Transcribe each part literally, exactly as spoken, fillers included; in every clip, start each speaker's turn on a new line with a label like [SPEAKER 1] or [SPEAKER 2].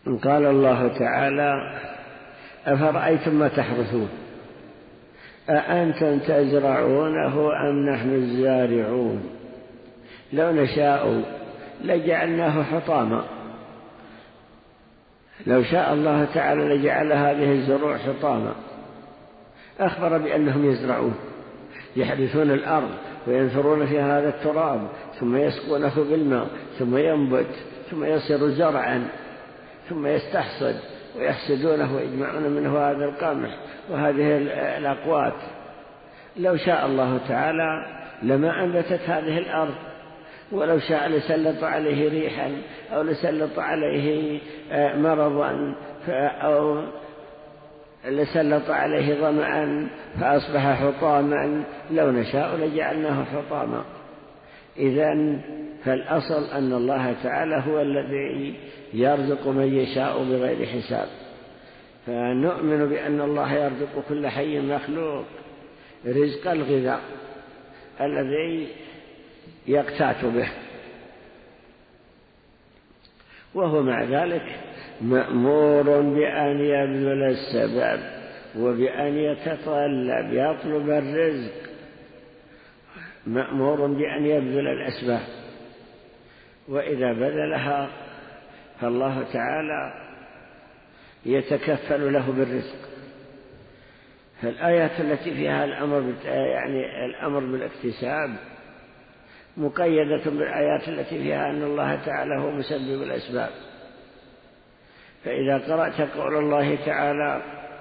[SPEAKER 1] قال الله تعالى: أفرأيتم ما تحرثون أأنتم تزرعونه أم نحن الزارعون لو نشاء لجعلناه حطاما. لو شاء الله تعالى لجعل هذه الزروع حطاما. أخبر بأنهم يزرعون، يحرثون الأرض وينثرون فيها هذا التراب، ثم يسقونه بالماء، ثم ينبت، ثم يصير زرعا، ثم يستحصد ويحسدونه ويجمعون منه هذا القمح وهذه الأقوات. لو شاء الله تعالى لما أنبتت هذه الأرض، ولو شاء لسلط عليه ريحا أو لسلط عليه مرضا أو لسلط عليه ظمأ فأصبح حطاما. لو نشاء لجعلناه حطاما. إذن فالأصل أن الله تعالى هو الذي يرزق من يشاء بغير حساب، فنؤمن بأن الله يرزق كل حي مخلوق رزق الغذاء الذي يقتات به، وهو مع ذلك مأمور بأن يبذل السبب وبأن يتطلب يطلب الرزق، مأمور بأن يبذل الأسباب، وإذا بذلها فالله تعالى يتكفل له بالرزق. فالآيات التي فيها الأمر يعني الأمر بالاكتساب مقيدة بالآيات التي فيها أن الله تعالى هو مسبب الأسباب. فإذا قرأت قول الله تعالى: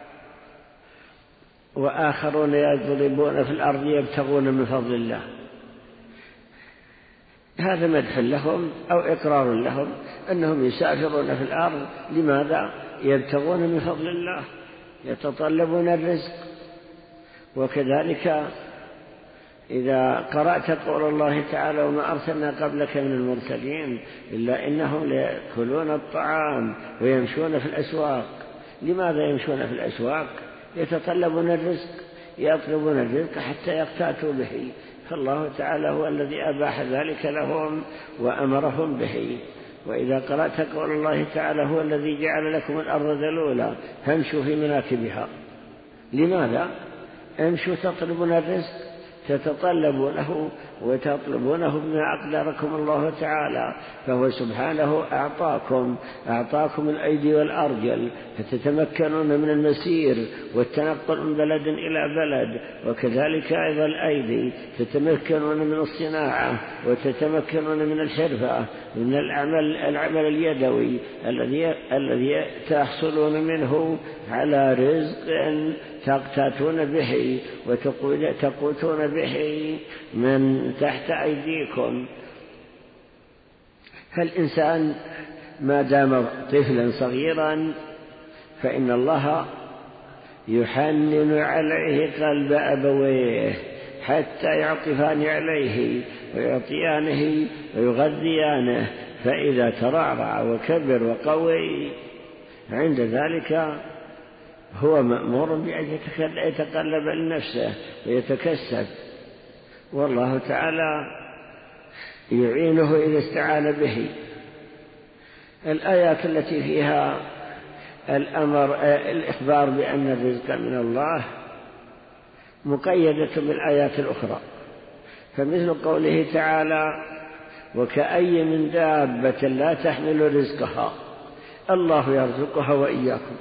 [SPEAKER 1] وآخرون يضربون في الأرض يبتغون من فضل الله، هذا مدح لهم أو إقرار لهم أنهم يسافرون في الأرض. لماذا؟ يبتغون من فضل الله، يتطلبون الرزق. وكذلك إذا قرأت قول الله تعالى: وما أرسلنا قبلك من المرسلين إلا إنهم ليأكلون الطعام ويمشون في الأسواق. لماذا يمشون في الأسواق؟ يتطلبون الرزق، يطلبون الرزق حتى يقتاتوا به، فالله تعالى هو الذي أباح ذلك لهم وأمرهم به. وإذا قرأت قول الله تعالى: هو الذي جعل لكم الأرض ذلولا فامشوا في مناكبها. لماذا؟ امشوا تطلبون الرزق، تتطلبونه وتطلبونه بما أقدركم الله تعالى، فهو سبحانه أعطاكم أعطاكم الأيدي والأرجل فتتمكنون من المسير والتنقل من بلد إلى بلد، وكذلك أيضا الأيدي تتمكنون من الصناعة وتتمكنون من الحرفة، من العمل العمل اليدوي الذي الذي تحصلون منه على رزق تقتاتون به وتقوتون به من تحت أيديكم. فالإنسان ما دام طفلا صغيرا فإن الله يحنن عليه قلب أبويه حتى يعطفان عليه ويعطيانه ويغذيانه، فإذا ترعرع وكبر وقوي عند ذلك هو مأمور بأن يتقلب لنفسه ويتكسب، والله تعالى يعينه إذا استعان به. الآيات التي فيها الأمر الإخبار بأن الرزق من الله مقيدة بالآيات الأخرى، فمثل قوله تعالى: وكأي من دابة لا تحمل رزقها الله يرزقها وإياكم.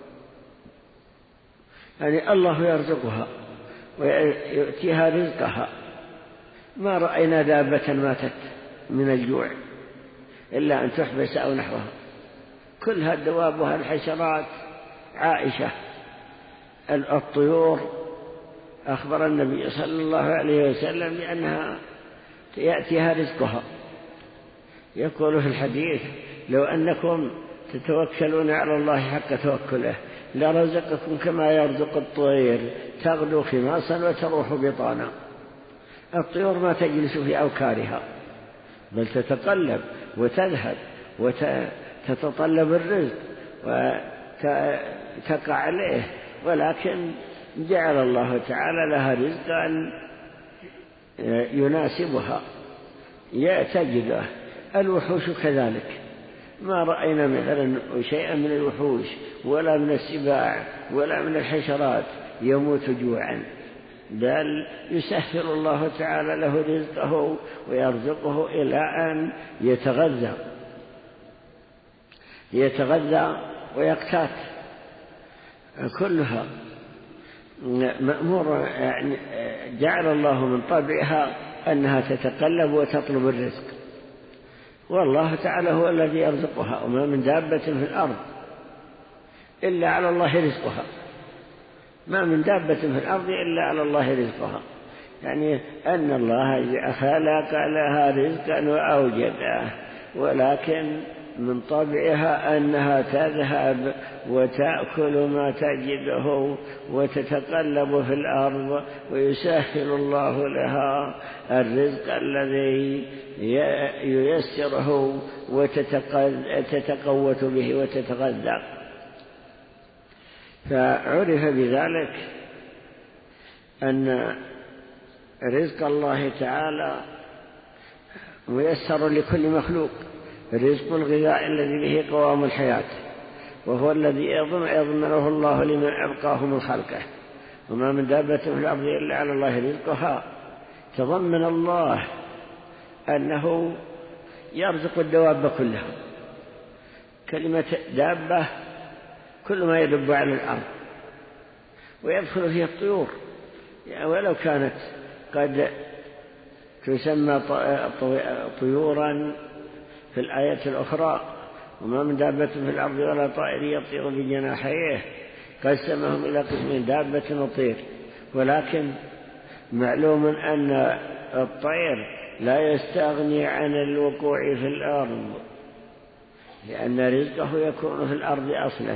[SPEAKER 1] يعني الله يرزقها ويؤتيها رزقها. ما رأينا دابة ماتت من الجوع إلا أن تحبس أو نحوها، كلها الدواب والحشرات عائشة. الطيور أخبر النبي صلى الله عليه وسلم بأنها يأتيها رزقها. يقول في الحديث: لو أنكم تتوكلون على الله حق توكله لرزقكم كما يرزق الطير تغدو خماصا وتروح بطانا. الطيور ما تجلس في أوكارها بل تتقلب وتذهب وتتطلب الرزق وتقع عليه، ولكن جعل الله تعالى لها رزقا يناسبها تجده. الوحوش كذلك، ما رأينا مثلا شيئا من الوحوش ولا من السباع ولا من الحشرات يموت جوعا، بل يسهل الله تعالى له رزقه ويرزقه إلى أن يتغذى يتغذى ويقتات. كلها مأمور، يعني جعل الله من طبعها أنها تتقلب وتطلب الرزق، والله تعالى هو الذي يرزقها، وما من دابة في الأرض إلا على الله رزقها، ما من دابة في الأرض إلا على الله رزقها، يعني أن الله خلق لها رزقا وأوجده، ولكن من طبعها أنها تذهب وتأكل ما تجده وتتقلب في الأرض، ويسهل الله لها الرزق الذي ييسره وتتقوت به وتتغذى. فعرف بذلك أن رزق الله تعالى ميسر لكل مخلوق، رزق الغذاء الذي به قوام الحياة، وهو الذي يضمنه الله لمن أبقاه من خلقه، وما من دابة في الأرض إلا على الله رزقها. تضمن الله أنه يرزق الدواب كلها، كلمة دابة كل ما يدب على الأرض، ويدخل فيها الطيور، يعني ولو كانت قد تسمى طيورا في الآية الأخرى، وما من دابة في الأرض ولا طائر يطير بجناحيه، قسمهم إلى قسمين دابة وطير، ولكن معلوم أن الطير لا يستغني عن الوقوع في الأرض، لأن رزقه يكون في الأرض أصلا،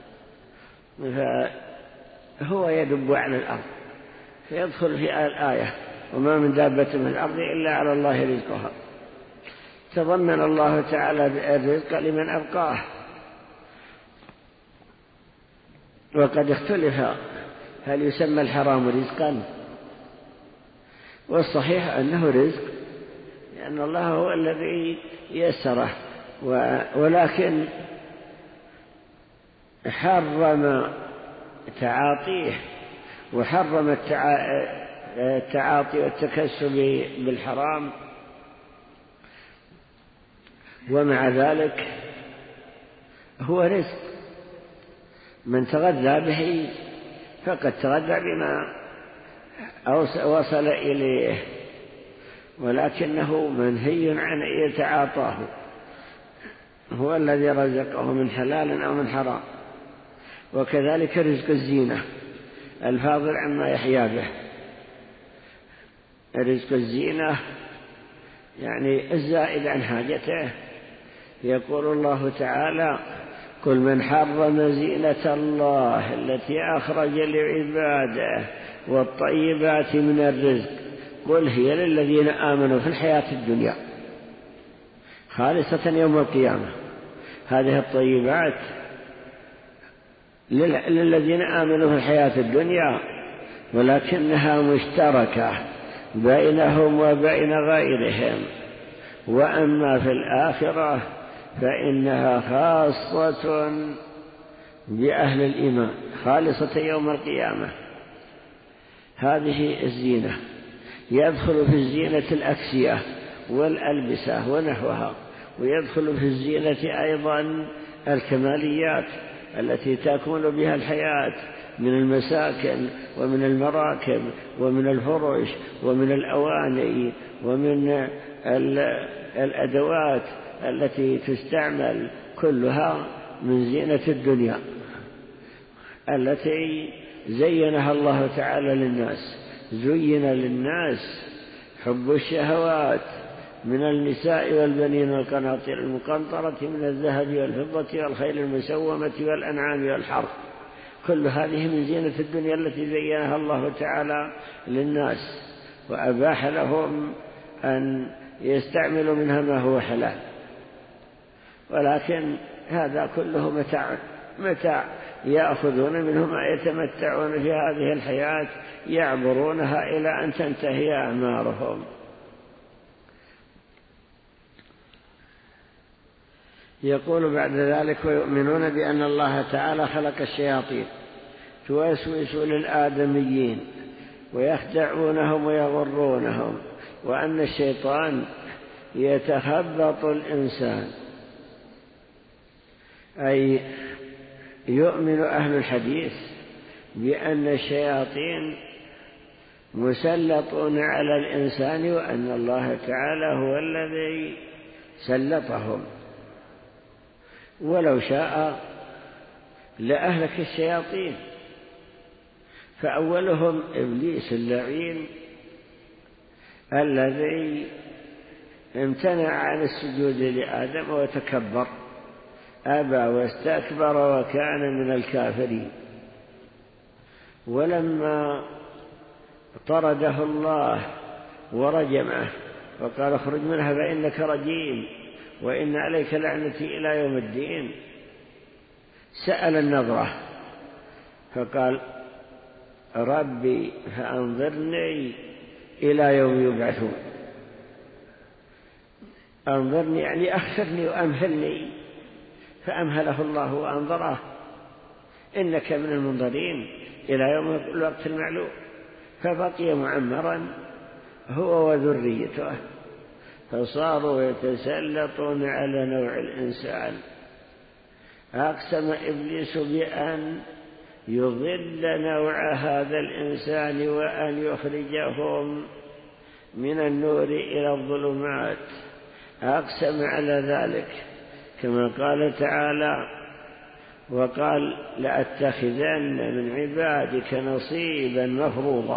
[SPEAKER 1] فهو يدب على الأرض، فيدخل في الآية وما من دابة في الأرض إلا على الله رزقها. تضمن الله تعالى الرزق لمن أبقاه. وقد اختلف هل يسمى الحرام رزقا، والصحيح أنه رزق، لأن الله هو الذي يسره، ولكن حرم تعاطيه، وحرم التعاطي والتكسب بالحرام، ومع ذلك هو رزق. من تغذى به فقد تغذى بما وصل إليه، ولكنه منهي عن أن يتعاطاه، هو الذي رزقه من حلال أو من حرام. وكذلك رزق الزينة الفاضل عما يحيا به، رزق الزينة يعني الزائد عن حاجته. يقول الله تعالى: قل من حرم زينة الله التي أخرج لعباده والطيبات من الرزق قل هي للذين آمنوا في الحياة الدنيا خالصة يوم القيامة. هذه الطيبات للذين آمنوا في الحياة الدنيا، ولكنها مشتركة بينهم وبين غيرهم، وأما في الآخرة فإنها خاصة بأهل الإيمان خالصة يوم القيامة. هذه الزينة يدخل في الزينة الأكسية والألبسة ونحوها، ويدخل في الزينة أيضا الكماليات التي تكون بها الحياة من المساكن ومن المراكب ومن الفرش ومن الأواني ومن الأدوات التي تستعمل، كلها من زينة الدنيا التي زينها الله تعالى للناس. زين للناس حب الشهوات من النساء والبنين والقناطير المقنطرة من الذهب والفضة والخيل المسومة والأنعام والحرث، كل هذه من زينة الدنيا التي زينها الله تعالى للناس، وأباح لهم أن يستعملوا منها ما هو حلال. ولكن هذا كله متاع متاع يأخذون منه ما يتمتعون في هذه الحياة، يعبرونها إلى أن تنتهي أعمارهم. يقول بعد ذلك: ويؤمنون بأن الله تعالى خلق الشياطين توسوس للآدميين ويخدعونهم ويغرونهم، وأن الشيطان يتخبط الإنسان. أي يؤمن أهل الحديث بأن الشياطين مسلطون على الإنسان، وأن الله تعالى هو الذي سلطهم، ولو شاء لأهلك الشياطين. فأولهم إبليس اللعين الذي امتنع عن السجود لآدم وتكبر، أبى واستكبر وكان من الكافرين. ولما طرده الله ورجمه وقال: اخرج منها فإنك رجيم وإن عليك لعنتي إلى يوم الدين، سأل النظرة فقال: ربي فأنظرني إلى يوم يبعثون. أنظرني يعني أخسرني وأمهلني، فأمهله الله وأنظره: إنك من المنظرين إلى يوم الوقت المعلوم. فبقي معمرا هو وذريته، فصاروا يتسلطون على نوع الإنسان. أقسم إبليس بأن يضل نوع هذا الإنسان وأن يخرجهم من النور إلى الظلمات، أقسم على ذلك كما قال تعالى: وقال: لأتخذن من عبادك نصيبا مفروضا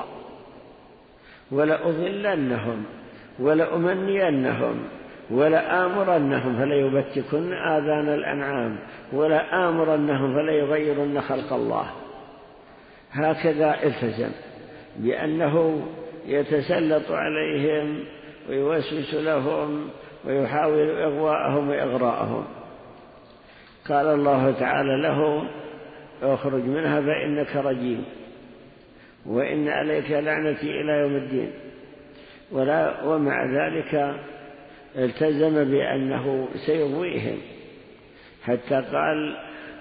[SPEAKER 1] ولأضلنهم ولأمنينهم ولآمرنهم فليبتكن آذان الأنعام ولآمرنهم فليغيرن خلق الله. هكذا التزم بأنه يتسلط عليهم ويوسوس لهم ويحاول إغواءهم وإغراءهم. قال الله تعالى له: اخرج منها فإنك رجيم وإن عليك لعنتي إلى يوم الدين. ولا ومع ذلك التزم بأنه سيغويهم، حتى قال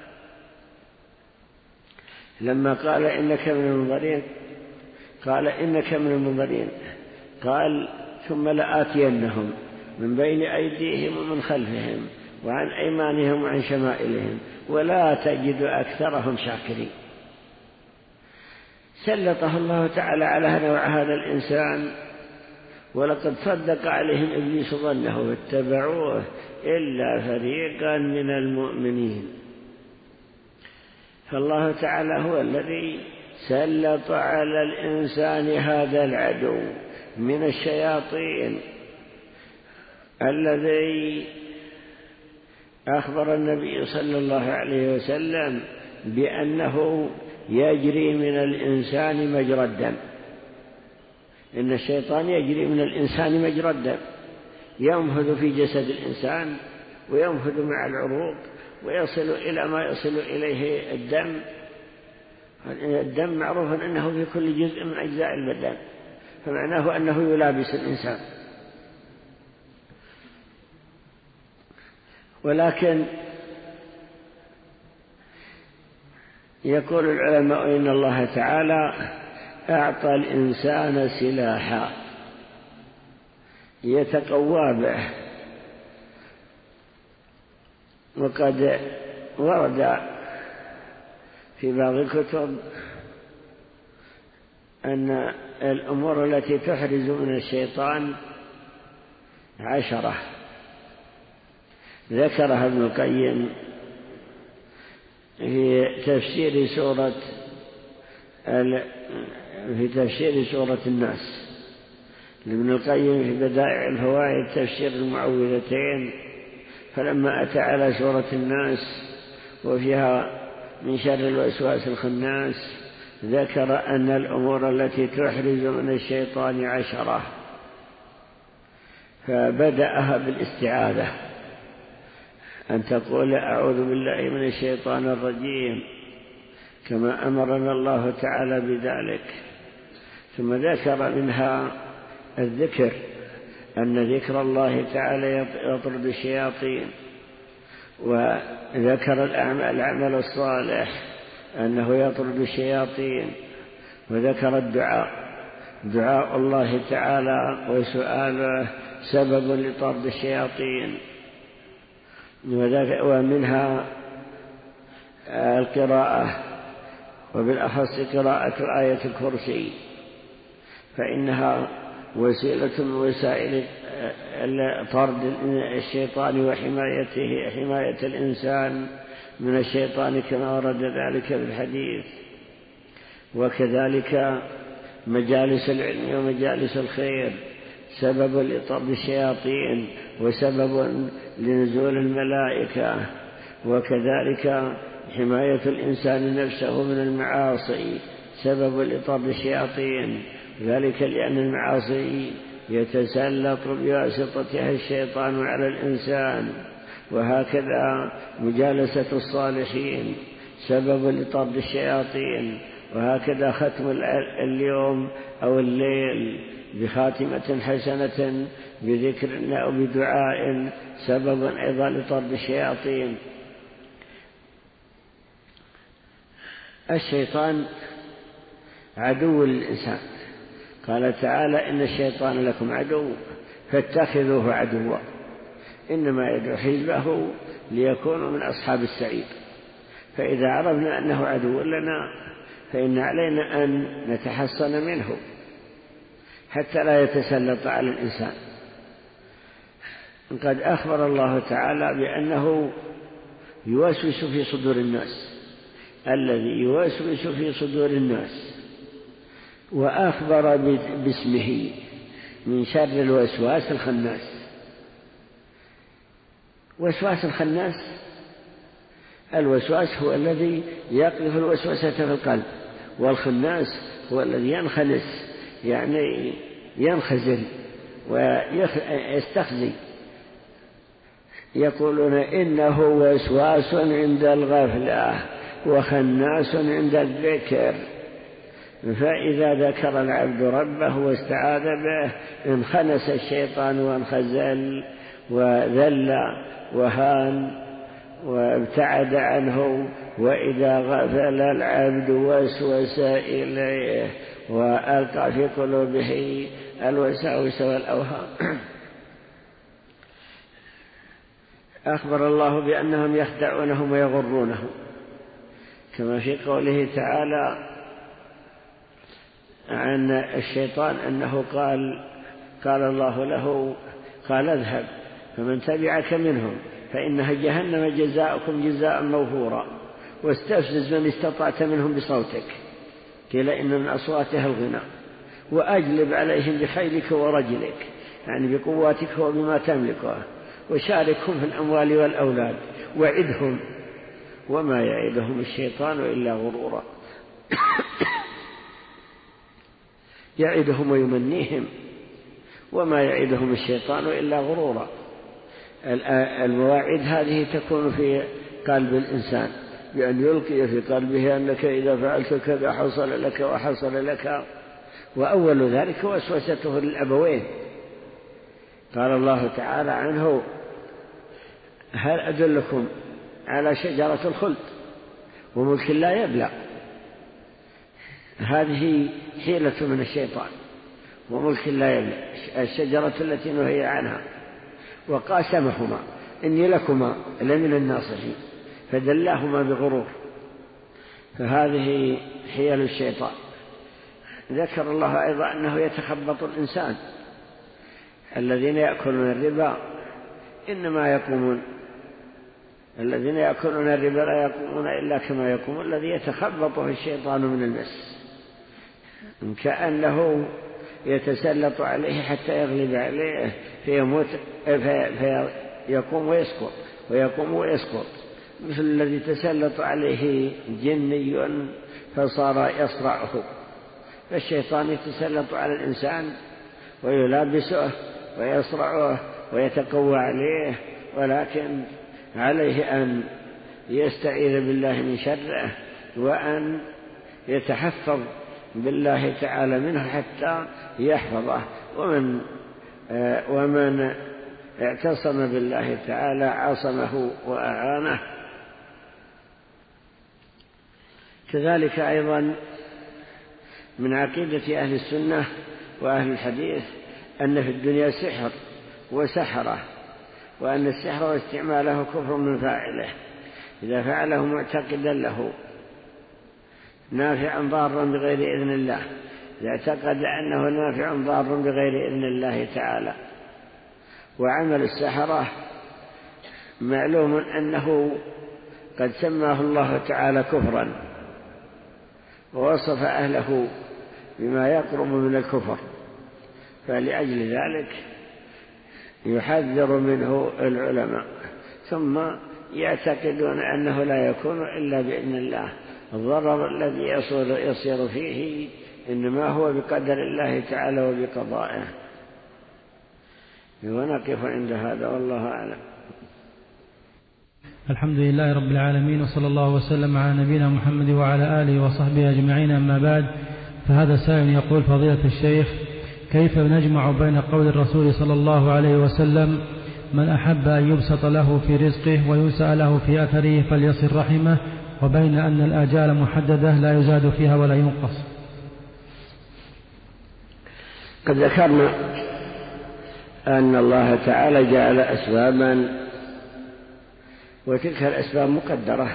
[SPEAKER 1] لما قال: إنك من المنظرين، قال: إنك من المنظرين، قال: ثم لآتينهم من بين أيديهم ومن خلفهم وعن أيمانهم وعن شمائلهم ولا تجد أكثرهم شاكرين. سلطه الله تعالى على نوع هذا الإنسان، ولقد صدق عليهم إبليس ظنه واتبعوه إلا فريقا من المؤمنين. فالله تعالى هو الذي سلط على الإنسان هذا العدو من الشياطين الذي أخبر النبي صلى الله عليه وسلم بأنه يجري من الإنسان مجرى الدم. إن الشيطان يجري من الإنسان مجرى الدم، ينفذ في جسد الإنسان وينفذ مع العروق ويصل إلى ما يصل إليه الدم. الدم معروف أنه في كل جزء من أجزاء البدن، فمعناه أنه يلابس الإنسان. ولكن يقول العلماء إن الله تعالى أعطى الإنسان سلاحا يتقوى به. وقد ورد في بعض الكتب أن الأمور التي تحرز من الشيطان عشرة، ذكرها ابن القيم في تفسير سورة في تفسير سورة الناس. لابن القيم في بدائع الفوائد تفسير المعوذتين، فلما أتى على سورة الناس وفيها من شر الوسواس الخناس ذكر أن الأمور التي تحرز من الشيطان عشرة، فبدأها بالاستعاذة، أن تقول: أعوذ بالله من الشيطان الرجيم، كما أمرنا الله تعالى بذلك. ثم ذكر منها الذكر، أن ذكر الله تعالى يطرد الشياطين. وذكر العمل الصالح أنه يطرد الشياطين، وذكر الدعاء دعاء الله تعالى وسؤاله سبب لطرد الشياطين، ومنها القراءة، وبالأخص قراءة آية الكرسي، فإنها وسيلة من وسائل طرد الشيطان وحمايته، حماية الإنسان من الشيطان كما ورد ذلك في الحديث. وكذلك مجالس العلم ومجالس الخير سبب لطرد الشياطين وسبب لنزول الملائكة. وكذلك حماية الإنسان نفسه من المعاصي سبب لطرد الشياطين، ذلك لأن المعاصي يتسلط بواسطتها الشيطان على الإنسان. وهكذا مجالسة الصالحين سبب لطرد الشياطين، وهكذا ختم اليوم أو الليل بخاتمة حسنة بذكر أو بدعاء سبب أيضا لطرد الشياطين. الشيطان عدو للإنسان، قال تعالى إن الشيطان لكم عدو فاتخذوه عدوا، إنما يدعو حزبه ليكونوا من أصحاب السعير. فإذا عرفنا أنه عدو لنا فإن علينا أن نتحصن منه حتى لا يتسلط على الإنسان. قد أخبر الله تعالى بأنه يوسوس في صدور الناس، الذي يوسوس في صدور الناس، وأخبر باسمه من شر الوسواس الخناس. وسواس الخناس، الوسواس هو الذي يقذف الوسوسة في القلب، والخناس هو الذي ينخنس، يعني ينخزل ويستخزي. يقولون إنه وسواس عند الغفلة وخناس عند الذكر، فإذا ذكر العبد ربه واستعاذ به انخنس الشيطان وانخزل وذل وهان وابتعد عنه. وإذا غفل العبد وسوس إليه وألقى في قلوبه الوساوس والأوهام. أخبر الله بأنهم يخدعونهم ويغرونهم، كما في قوله تعالى عن الشيطان أنه قال قال الله له قال اذهب فمن تبعك منهم فإنها جهنم جزاؤكم جزاء موفورا واستفزز من استطعت منهم بصوتك، قيل إن من أصواتها الغنى، وأجلب عليهم بخيلك ورجلك، يعني بقواتك وبما تملكه، وشاركهم في الأموال والأولاد وعدهم وما يعدهم الشيطان إلا غرورا. يعدهم ويمنيهم وما يعدهم الشيطان إلا غرورا. المواعيد هذه تكون في قلب الإنسان بأن يلقي في قلبه أنك إذا فعلت كذا حصل لك وحصل لك. وأول ذلك وسوسته للأبوين، قال الله تعالى عنه هل أدلكم على شجرة الخلد وملك لا يبلى. هذه حيلة من الشيطان، وملك لا يبلى، الشجرة التي نهي عنها. وقاسمهما إني لكما لمن الناصحين فدلاهما بغرور. فهذه حيل الشيطان. ذكر الله أيضا أنه يتخبط الإنسان. الذين يأكلون الربا إنما يقومون الذين يأكلون الربا لا يقومون إلا كما يقوم الذي يتخبطه الشيطان من المس، كأنه يتسلط عليه حتى يغلب عليه فيموت فيقوم ويسقط ويقوم ويسقط، مثل الذي تسلط عليه جني فصار يصرعه. فالشيطان يتسلط على الإنسان ويلابسه ويصرعه ويتقوى عليه، ولكن عليه أن يستعيذ بالله من شره وأن يتحفظ بالله تعالى منه حتى يحفظه. ومن ومن اعتصم بالله تعالى عصمه وأعانه. كذلك أيضا من عقيدة أهل السنة وأهل الحديث أن في الدنيا سحر وسحرة، وأن السحر واستعماله كفر من فاعله إذا فعله معتقدا له نافعا ضارا بغير إذن الله، إذا اعتقد أنه نافع ضار بغير إذن الله تعالى. وعمل السحرة معلوم أنه قد سماه الله تعالى كفرا ووصف أهله بما يقرب من الكفر، فلأجل ذلك يحذر منه العلماء، ثم يعتقدون أنه لا يكون إلا بإذن الله. الضرر الذي يصير فيه إنما هو بقدر الله تعالى وبقضائه. ونقف عند هذا والله أعلم.
[SPEAKER 2] الحمد لله رب العالمين، وصلى الله وسلم على نبينا محمد وعلى آله وصحبه أجمعين. أما بعد، فهذا سائل يقول: فضيلة الشيخ، كيف نجمع بين قول الرسول صلى الله عليه وسلم: من أحب أن يبسط له في رزقه وينسأ له في أثره فليصل رحمه، وبين أن الآجال محددة لا يزاد فيها ولا ينقص؟
[SPEAKER 1] قد ذكرنا أن الله تعالى جعل أسبابا، وتلك الأسباب مقدرة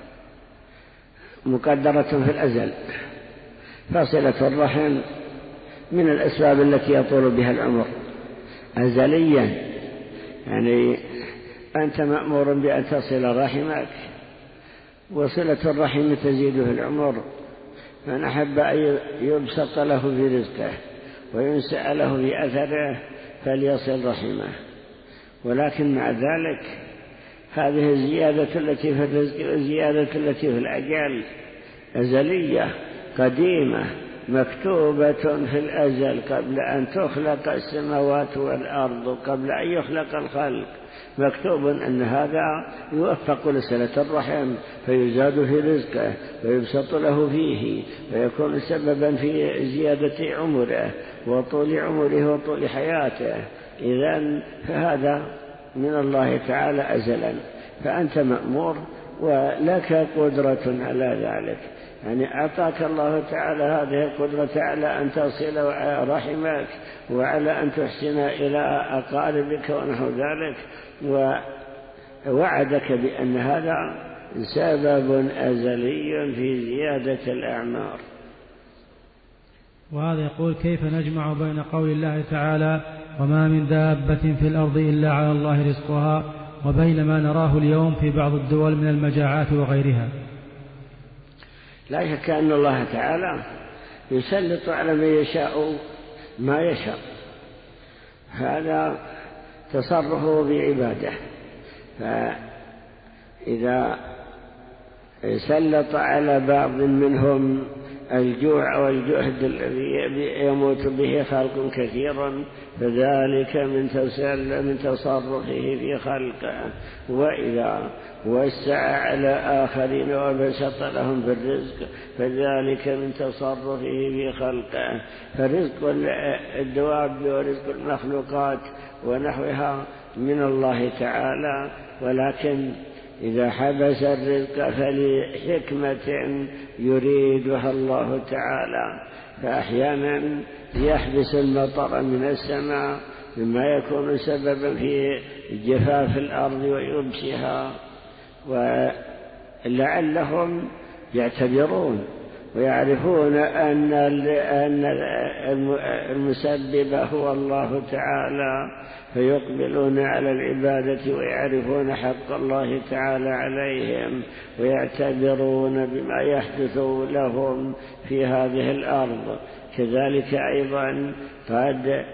[SPEAKER 1] مقدرة في الأزل. فصلة الرحم من الأسباب التي يطول بها العمر أزليا، يعني أنت مأمور بأن تصل رحمك، وصلة الرحم تزيد في العمر. من أحب أن يبسط له في رزقه وينسأ له في أثره فليصل رحمه. ولكن مع ذلك هذه الزيادة التي في الرزق والزيادة التي في الأجال أزلية قديمة مكتوبة في الأزل قبل أن تخلق السماوات والأرض، قبل أن يخلق الخلق مكتوب أن هذا يوفق لصلة الرحم فيزاد في رزقه ويبسط له فيه ويكون سببا في زيادة عمره وطول عمره وطول حياته. إذن فهذا من الله تعالى أزلا، فأنت مأمور ولك قدرة على ذلك. يعني أعطاك الله تعالى هذه القدرة على أن تصل رحمك وعلى أن تحسن إلى أقاربك ونحو ذلك، ووعدك بأن هذا سبب أزلي في زيادة الأعمار.
[SPEAKER 2] وهذا يقول: كيف نجمع بين قول الله تعالى: وما من دابة في الأرض إلا على الله رزقها، وبين ما نراه اليوم في بعض الدول من المجاعات وغيرها؟
[SPEAKER 1] لا شك أن الله تعالى يسلط على من يشاء ما يشاء، هذا تصرفه بعباده. فإذا سلط على بعض منهم الجوع والجهد الذي يموت به خلق كثيرا فذلك من من تصرفه في خلقه. وإذا وسع على آخرين وبسط لهم بالرزق فذلك من تصرفه في خلقه. فرزق الدواب ورزق المخلوقات ونحوها من الله تعالى، ولكن إذا حبس الرزق فلحكمة يريدها الله تعالى. فأحيانا يحبس المطر من السماء مما يكون سببا في جفاف الأرض ويبسها، ولعلهم يعتبرون ويعرفون أن المسبب هو الله تعالى، فيقبلون على العبادة ويعرفون حق الله تعالى عليهم ويعتبرون بما يحدث لهم في هذه الأرض. كذلك أيضا قد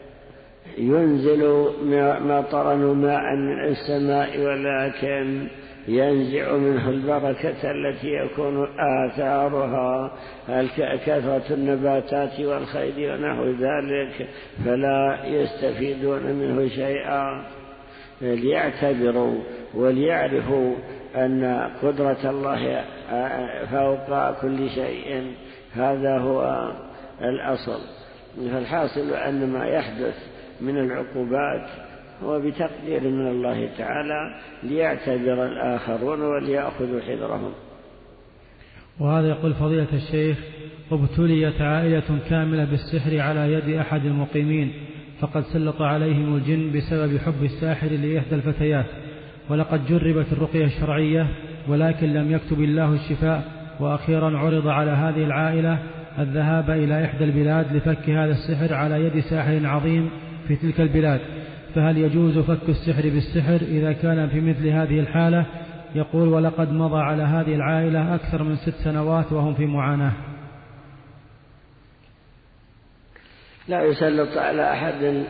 [SPEAKER 1] ينزل مطرا وماء من السماء ولكن ينزع منه البركة التي يكون آثارها كثرة النباتات والخير ونحو ذلك، فلا يستفيدون منه شيئا. ليعتبروا وليعرفوا أن قدرة الله فوق كل شيء، هذا هو الأصل. فالحاصل أن ما يحدث من العقوبات هو بتقدير من الله تعالى ليعتبر الآخرون وليأخذوا حذرهم.
[SPEAKER 2] وهذا يقول فضيلة الشيخ: ابتليت عائلة كاملة بالسحر على يد أحد المقيمين، فقد سلط عليهم الجن بسبب حب الساحر لإحدى الفتيات، ولقد جربت الرقية الشرعية ولكن لم يكتب الله الشفاء، وأخيرا عرض على هذه العائلة الذهاب إلى إحدى البلاد لفك هذا السحر على يد ساحر عظيم في تلك البلاد، فهل يجوز فك السحر بالسحر إذا كان في مثل هذه الحالة؟ يقول: ولقد مضى على هذه العائلة أكثر من ست سنوات وهم في معاناة.
[SPEAKER 1] لا يسلط على أحد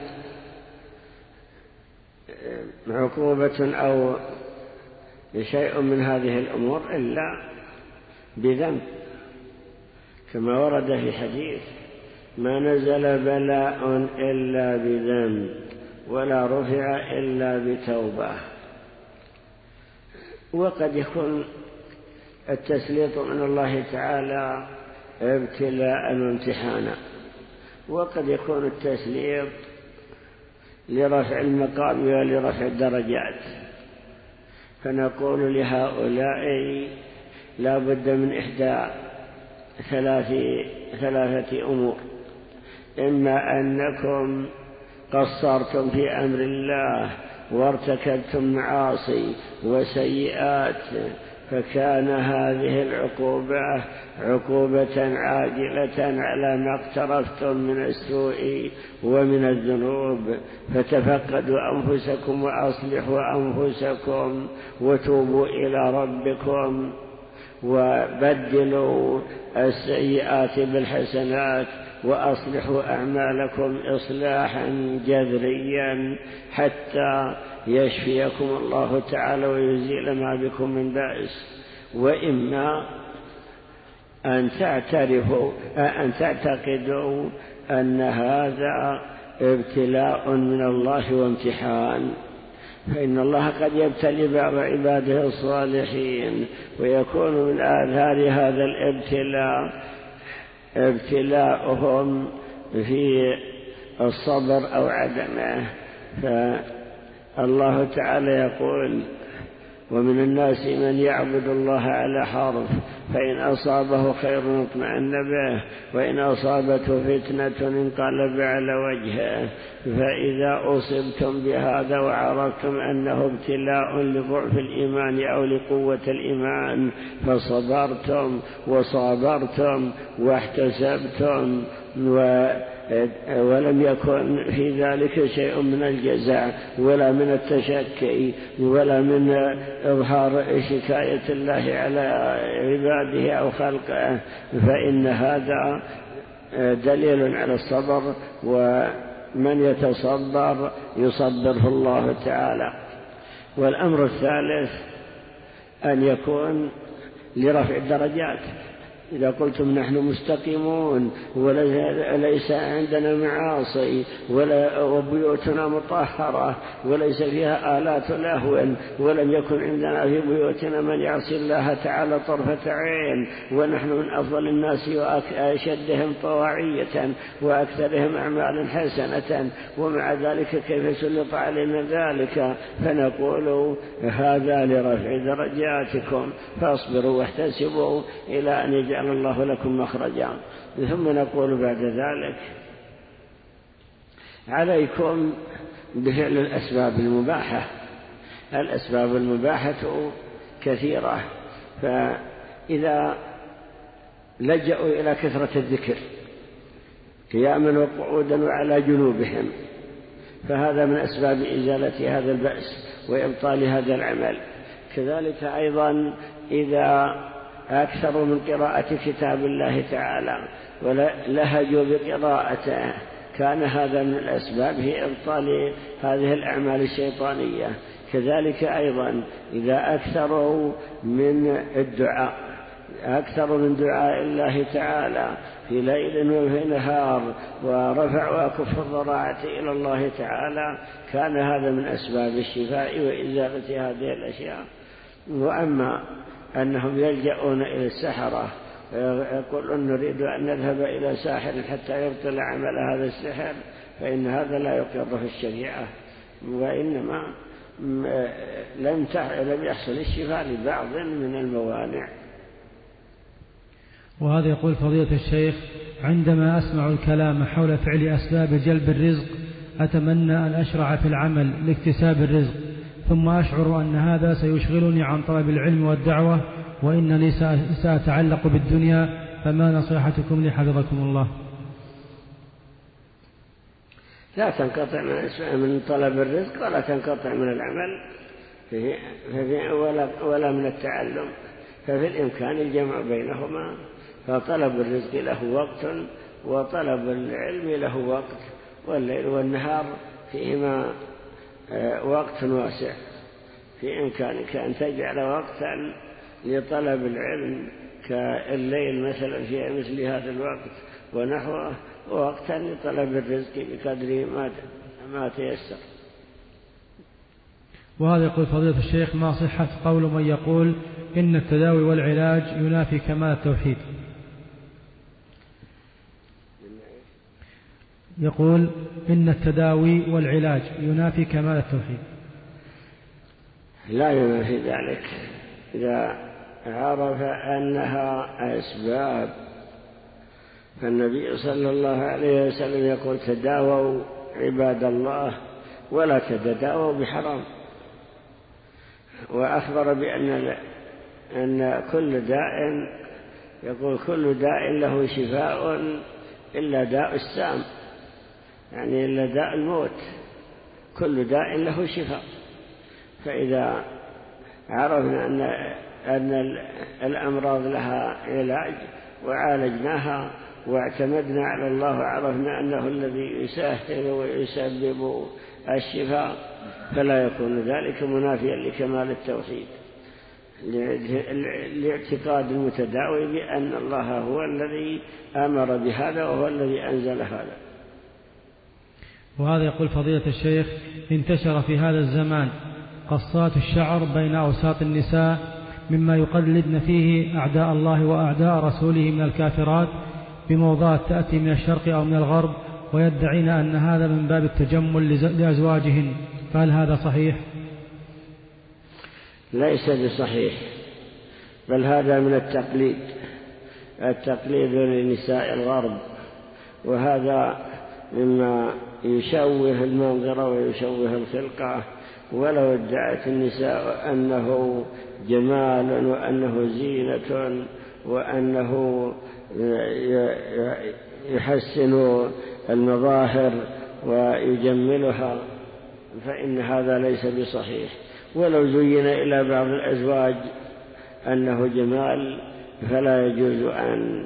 [SPEAKER 1] عقوبة أو شيء من هذه الأمور إلا بذنب، كما ورد في حديث: ما نزل بلاء إلا بذنب ولا رفع إلا بتوبة. وقد يكون التسليط من الله تعالى ابتلاء وامتحانا، وقد يكون التسليط لرفع المقام ولرفع الدرجات، فنقول لهؤلاء لا بد من إحدى ثلاث ثلاثة أمور: إما أنكم قصرتم في أمر الله وارتكبتم معاصي وسيئات، فكان هذه العقوبة عقوبة عاجلة على ما اقترفتم من السوء ومن الذنوب، فتفقدوا أنفسكم وأصلحوا أنفسكم وتوبوا إلى ربكم وبدلوا السيئات بالحسنات وأصلحوا أعمالكم إصلاحا جذريا حتى يشفيكم الله تعالى ويزيل ما بكم من بأس. وإما أن تعترفوا أن تعتقدوا أن هذا ابتلاء من الله وامتحان، فإن الله قد يبتلي بعض عباده الصالحين ويكون من آثار هذا الابتلاء ابتلاؤهم في الصبر أو عدمه. فالله تعالى يقول: ومن الناس من يعبد الله على حرف، فإن أصابه خير اطمأن به وإن أصابته فتنة انقلب على وجهه. فإذا أصبتم بهذا وعرفتم أنه ابتلاء لضعف الإيمان أو لقوة الإيمان فصبرتم وصابرتم واحتسبتم و ولم يكن في ذلك شيء من الجزع ولا من التشكي ولا من إظهار شكاية الله على عباده أو خلقه، فإن هذا دليل على الصبر، ومن يتصبر يصبره الله تعالى. والأمر الثالث أن يكون لرفع الدرجات. إذا قلتم نحن مستقيمون وليس عندنا معاصي وبيوتنا مطهرة وليس فيها آلات لهو ولم يكن عندنا في بيوتنا من يعصي الله تعالى طرفة عين، ونحن من أفضل الناس وأشدهم طواعية وأكثرهم أعمالا حسنة، ومع ذلك كيف سلط علينا ذلك؟ فنقول هذا لرفع درجاتكم، فاصبروا واحتسبوا إلى أن يجعل الله لكم مخرجا. ثم نقول بعد ذلك: عليكم بفعل الأسباب المباحة. الأسباب المباحة كثيرة، فإذا لجأوا إلى كثرة الذكر قياما وقعودا وعلى جنوبهم فهذا من أسباب إزالة هذا البأس وإبطال هذا العمل. كذلك أيضا إذا أكثروا من قراءة كتاب الله تعالى ولهجوا بقراءته كان هذا من الأسباب في إبطال هذه الأعمال الشيطانية. كذلك أيضا إذا أكثروا من الدعاء أكثر من دعاء الله تعالى في ليل وفي نهار ورفعوا أكف الضراعة إلى الله تعالى كان هذا من أسباب الشفاء وإزالة هذه الأشياء. وأما أنهم يلجؤون إلى السحرة ويقولون نريد أن نذهب إلى ساحر حتى يبطل عمل هذا السحر، فإن هذا لا يقر في الشريعة، وإنما لم لم يحصل الشفاء لبعض من الموانع.
[SPEAKER 2] وهذا يقول فضيلة الشيخ: عندما أسمع الكلام حول فعل أسباب جلب الرزق أتمنى أن أشرع في العمل لاكتساب الرزق، ثم أشعر أن هذا سيشغلني عن طلب العلم والدعوة وإنني سأتعلق بالدنيا، فما نصيحتكم لي حفظكم الله؟
[SPEAKER 1] لا تنقطع من طلب الرزق ولا تنقطع من العمل ولا, ولا من التعلم، ففي الإمكان الجمع بينهما، فطلب الرزق له وقت وطلب العلم له وقت، والليل والنهار فيهما وقت واسع. في إمكانك أن تجعل وقتا لطلب العلم كالليل مثلا في مثل هذا الوقت ونحوه، ووقتا لطلب الرزق بقدر ما تيسر.
[SPEAKER 2] وهذا يقول فضيلة الشيخ: ما صحة قول من يقول إن التداوي والعلاج ينافي كمال التوحيد؟ يقول إن التداوي والعلاج ينافي كمال التوحيد.
[SPEAKER 1] لا ينافي ذلك إذا عرف أنها أسباب، فالنبي صلى الله عليه وسلم يقول: تداووا عباد الله ولا تتداووا بحرام، وأخبر بأن أن كل داء يقول كل داء له شفاء إلا داء السام، يعني إلا داء الموت، كل داء له شفاء. فإذا عرفنا أن أن الأمراض لها علاج وعالجناها واعتمدنا على الله وعرفنا أنه الذي يسهل ويسبب الشفاء، فلا يكون ذلك منافيا لكمال التوحيد، لاعتقاد المتداوي بأن الله هو الذي أمر بهذا وهو الذي أنزل هذا.
[SPEAKER 2] وهذا يقول فضيلة الشيخ: انتشر في هذا الزمان قصات الشعر بين أوساط النساء مما يقلدن فيه أعداء الله وأعداء رسوله من الكافرات بموضات تأتي من الشرق أو من الغرب، ويدعين أن هذا من باب التجمل لأزواجهن، فهل هذا صحيح؟
[SPEAKER 1] ليس بصحيح، بل هذا من التقليد، التقليد لنساء الغرب، وهذا مما يشوه المنظر ويشوه الخلقة. ولو ادعت النساء أنه جمال وأنه زينة وأنه يحسن المظاهر ويجملها، فإن هذا ليس بصحيح. ولو زين إلى بعض الأزواج أنه جمال فلا يجوز أن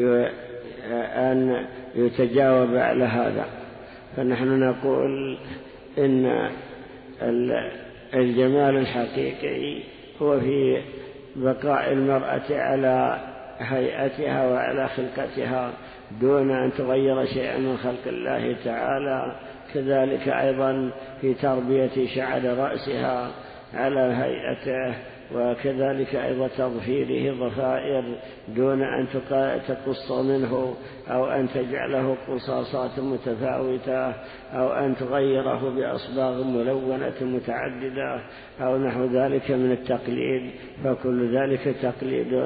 [SPEAKER 1] أن يتجاوب على هذا. فنحن نقول إن الجمال الحقيقي هو في بقاء المرأة على هيئتها وعلى خلقتها دون أن تغير شيئا من خلق الله تعالى، كذلك أيضا في تربية شعر رأسها على هيئته، وكذلك أيضا تضفيره ضفائر دون أن تقص منه أو أن تجعله قصاصات متفاوتة أو أن تغيره بأصباغ ملونة متعددة أو نحو ذلك من التقليد، فكل ذلك تقليد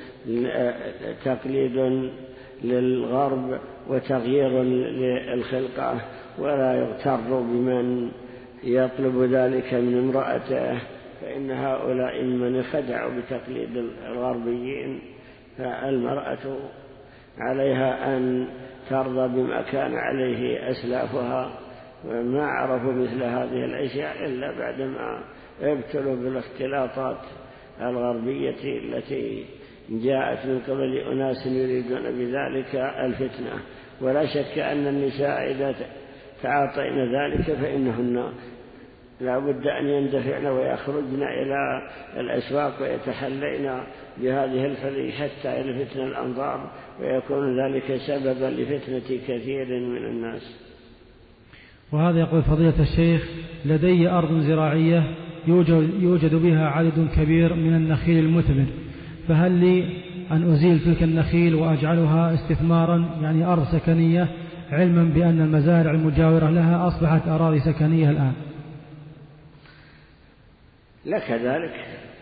[SPEAKER 1] تقليد للغرب وتغيير للخلقة، ولا يغتر بمن يطلب ذلك من امرأته، فإن هؤلاء من خدعوا بتقليد الغربيين. فالمرأة عليها أن ترضى بما كان عليه أسلافها، وما عرفوا مثل هذه الأشياء إلا بعدما ابتلوا بالاختلاطات الغربية التي جاءت من قبل أناس يريدون بذلك الفتنة. ولا شك أن النساء إذا تعاطين ذلك فإنهن لا بد أن يندفعن ويخرجن إلى الأسواق ويتحلين بهذه الحلي حتى يلفتن الأنظار، ويكون ذلك سببا لفتنة كثير من الناس.
[SPEAKER 2] وهذا يقول فضيلة الشيخ: لدي أرض زراعية يوجد, يوجد بها عدد كبير من النخيل المثمر، فهل لي أن أزيل تلك النخيل وأجعلها استثمارا يعني أرض سكنية، علما بأن المزارع المجاورة لها أصبحت أراضي سكنية الآن؟
[SPEAKER 1] لك ذلك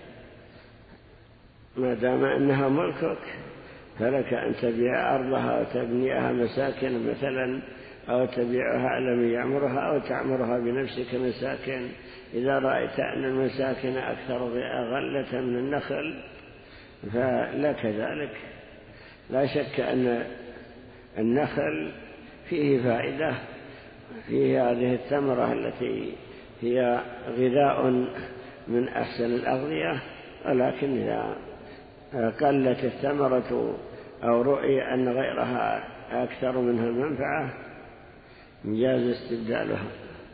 [SPEAKER 1] ما دام أنها ملكك، فلك أن تبيع أرضها وتبنيها مساكن مثلا، أو تبيعها على من يعمرها، أو تعمرها بنفسك مساكن. إذا رأيت أن المساكن أكثر غلة من النخل فلك ذلك. لا شك أن النخل فيه فائدة، فيه هذه الثمرة التي هي غذاء من أحسن الأغذية، ولكن إذا قلت الثمرة أو رؤي أن غيرها أكثر منها منفعة جاز استبدالها.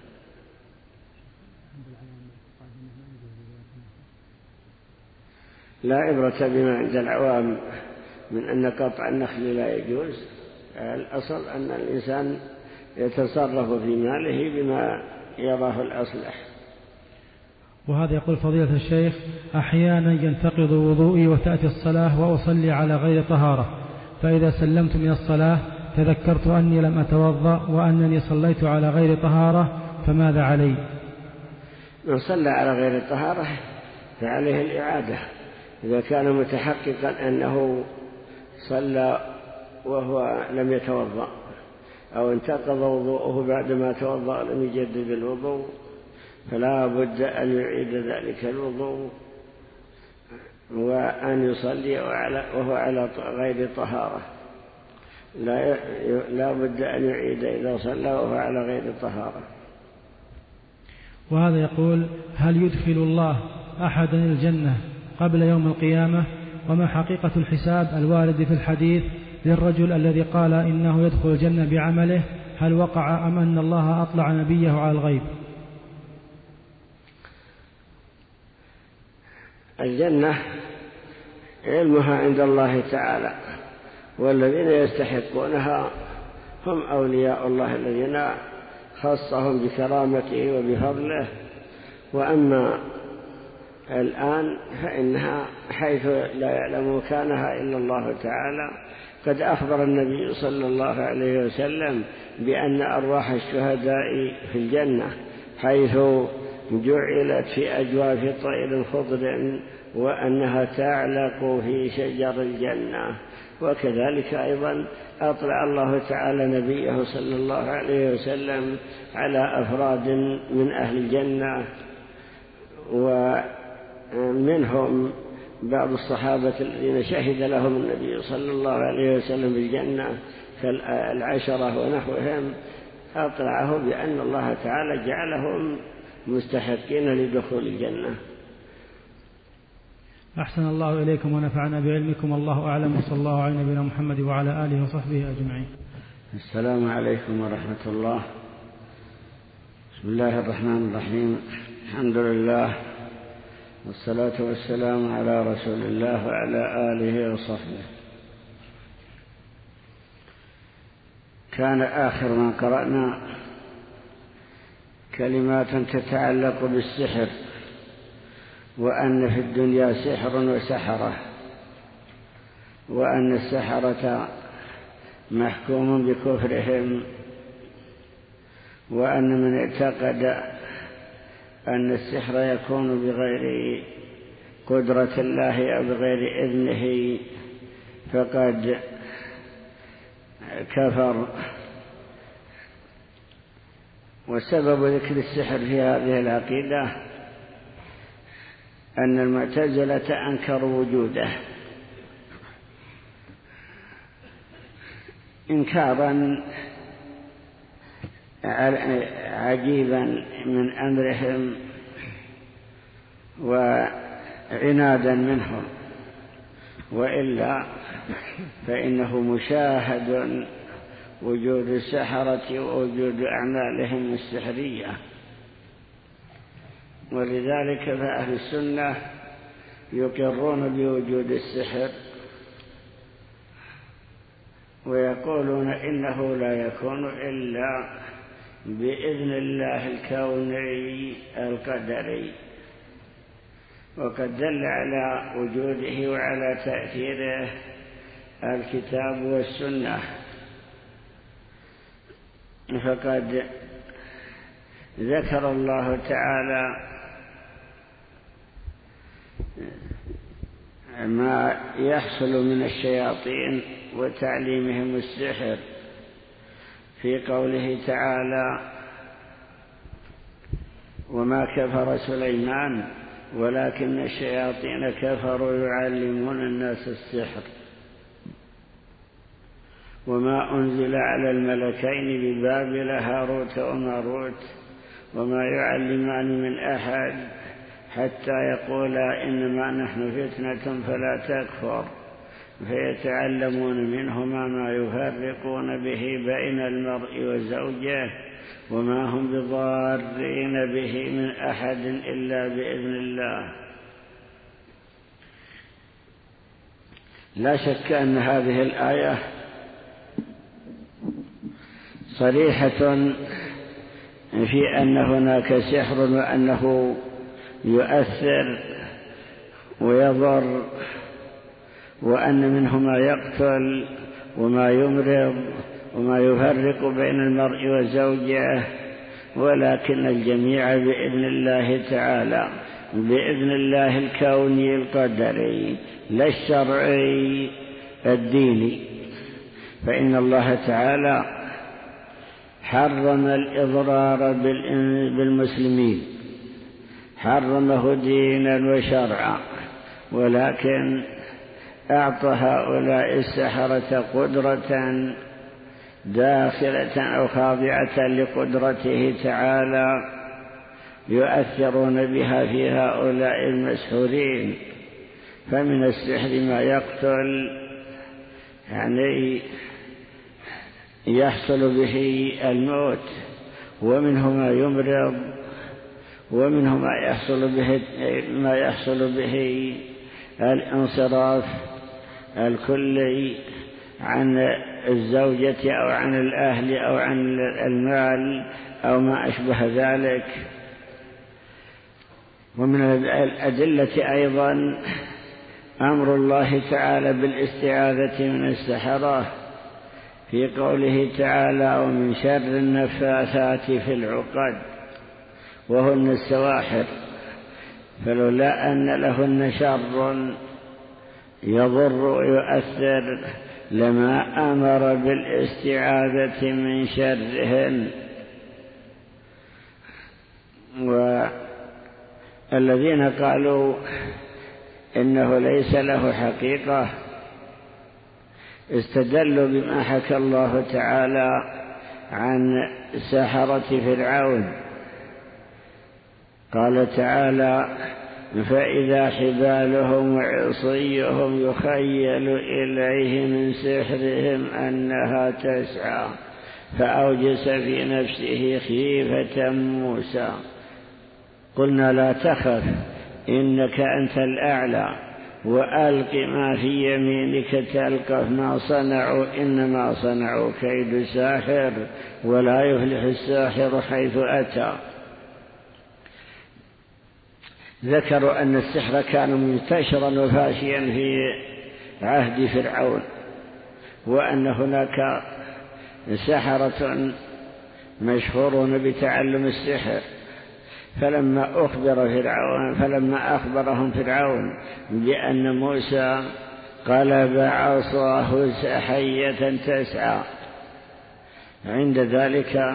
[SPEAKER 1] لا عبرة بما عند العوام من أن قطع النخل لا يجوز. الأصل أن الإنسان يتصرف في ماله بما يراه الأصلح.
[SPEAKER 2] وهذا يقول فضيلة الشيخ: أحيانا ينتقض وضوئي وتأتي الصلاة وأصلي على غير طهارة، فإذا سلمت من الصلاة تذكرت أني لم أتوضأ وأنني صليت على غير طهارة، فماذا علي؟
[SPEAKER 1] من صلى على غير طهارة فعليه الإعادة إذا كان متحققا أنه صلى وهو لم يتوضأ، أو انتقض وضوءه بعدما توضأ لم يجدد الوضوء، فلا بد أن يعيد ذلك الوضوء وأن يصلي وهو على غير طهارة. لا لا بد أن يعيد إذا صلى وهو على غير طهارة.
[SPEAKER 2] وهذا يقول: هل يدخل الله أحدا الجنة قبل يوم القيامة؟ وما حقيقة الحساب الوارد في الحديث للرجل الذي قال إنه يدخل الجنة بعمله؟ هل وقع أم أن الله أطلع نبيه على الغيب؟
[SPEAKER 1] الجنة علمها عند الله تعالى، والذين يستحقونها هم أولياء الله الذين خصهم بكرامته وبفضله. وأما الآن فإنها حيث لا يعلم مكانها إلا الله تعالى. قد أخبر النبي صلى الله عليه وسلم بأن أرواح الشهداء في الجنة حيث جعلت في أجواف طير خضر، وأنها تعلق في شجر الجنة. وكذلك أيضا أطلع الله تعالى نبيه صلى الله عليه وسلم على أفراد من أهل الجنة، ومنهم بعض الصحابة الذين شهد لهم النبي صلى الله عليه وسلم بالجنة كالعشرة ونحوهم، أطلعه بأن الله تعالى جعلهم مستحقين لدخول الجنة.
[SPEAKER 2] أحسن الله إليكم ونفعنا بعلمكم، والله أعلم، وصلى الله على نبينا محمد وعلى آله وصحبه أجمعين.
[SPEAKER 1] السلام عليكم ورحمة الله. بسم الله الرحمن الرحيم. الحمد لله والصلاة والسلام على رسول الله وعلى آله وصحبه. كان آخر ما قرأنا كلمات تتعلق بالسحر، وأن في الدنيا سحر وسحرة، وأن السحرة محكوم بكفرهم، وأن من اعتقد أن السحر يكون بغير قدرة الله أو بغير إذنه فقد كفر. وسبب ذكر السحر في هذه العقيدة أن المعتزلة أنكروا وجوده إنكارا عجيبا من أمرهم وعنادا منهم، وإلا فإنه مشاهد وجود السحرة ووجود أعمالهم السحرية. ولذلك فأهل السنة يقرون بوجود السحر ويقولون إنه لا يكون إلا بإذن الله الكوني القدري، وقد دل على وجوده وعلى تأثيره الكتاب والسنة. فقد ذكر الله تعالى ما يحصل من الشياطين وتعليمهم السحر في قوله تعالى: وما كفر سليمان ولكن الشياطين كفروا يعلمون الناس السحر وما أنزل على الملكين ببابل هاروت وماروت وما يعلمان من أحد حتى يقولا إنما نحن فتنة فلا تكفر فيتعلمون منهما ما يفرقون به بين المرء وزوجه وما هم بضارين به من أحد إلا بإذن الله. لا شك أن هذه الآية صريحة في أن هناك سحر وأنه يؤثر ويضر، وأن منه ما يقتل وما يمرض وما يفرق بين المرء وزوجه، ولكن الجميع بإذن الله تعالى، بإذن الله الكوني القدري لا الشرعي الديني. فإن الله تعالى حرم الإضرار بالمسلمين، حرمه دينا وشرعا، ولكن أعطى هؤلاء السحرة قدرة داخلة أو خاضعة لقدرته تعالى يؤثرون بها في هؤلاء المسحورين. فمن السحر ما يقتل، يعني يحصل به الموت، ومنه ما يمرض، ومنه ما يحصل به ما يحصل به الانصراف الكلي عن الزوجة أو عن الأهل أو عن المال أو ما أشبه ذلك. ومن الأدلة أيضا أمر الله تعالى بالاستعاذة من السحرة في قوله تعالى: ومن شر النفاثات في العقد وهن السواحر، فلولا أن لهن شر يضر ويؤثر لما أمر بالاستعاذة من شرهن. والذين قالوا إنه ليس له حقيقة استدلوا بما حكى الله تعالى عن سحرة فرعون. قال تعالى: فإذا حبالهم وعصيهم يخيل إليه من سحرهم أنها تسعى فأوجس في نفسه خيفة موسى قلنا لا تخف إنك أنت الأعلى وألق ما في يمينك تلقف ما صنعوا إنما صنعوا كيد ساحر ولا يفلح الساحر حيث أتى. ذكروا أن السحر كان منتشرا وفاشيا في عهد فرعون، وأن هناك سحرة مشهورون بتعلم السحر. فلما أخبر فرعون فلما أخبرهم فرعون بأن موسى قلب عصاه حية تسعى، عند ذلك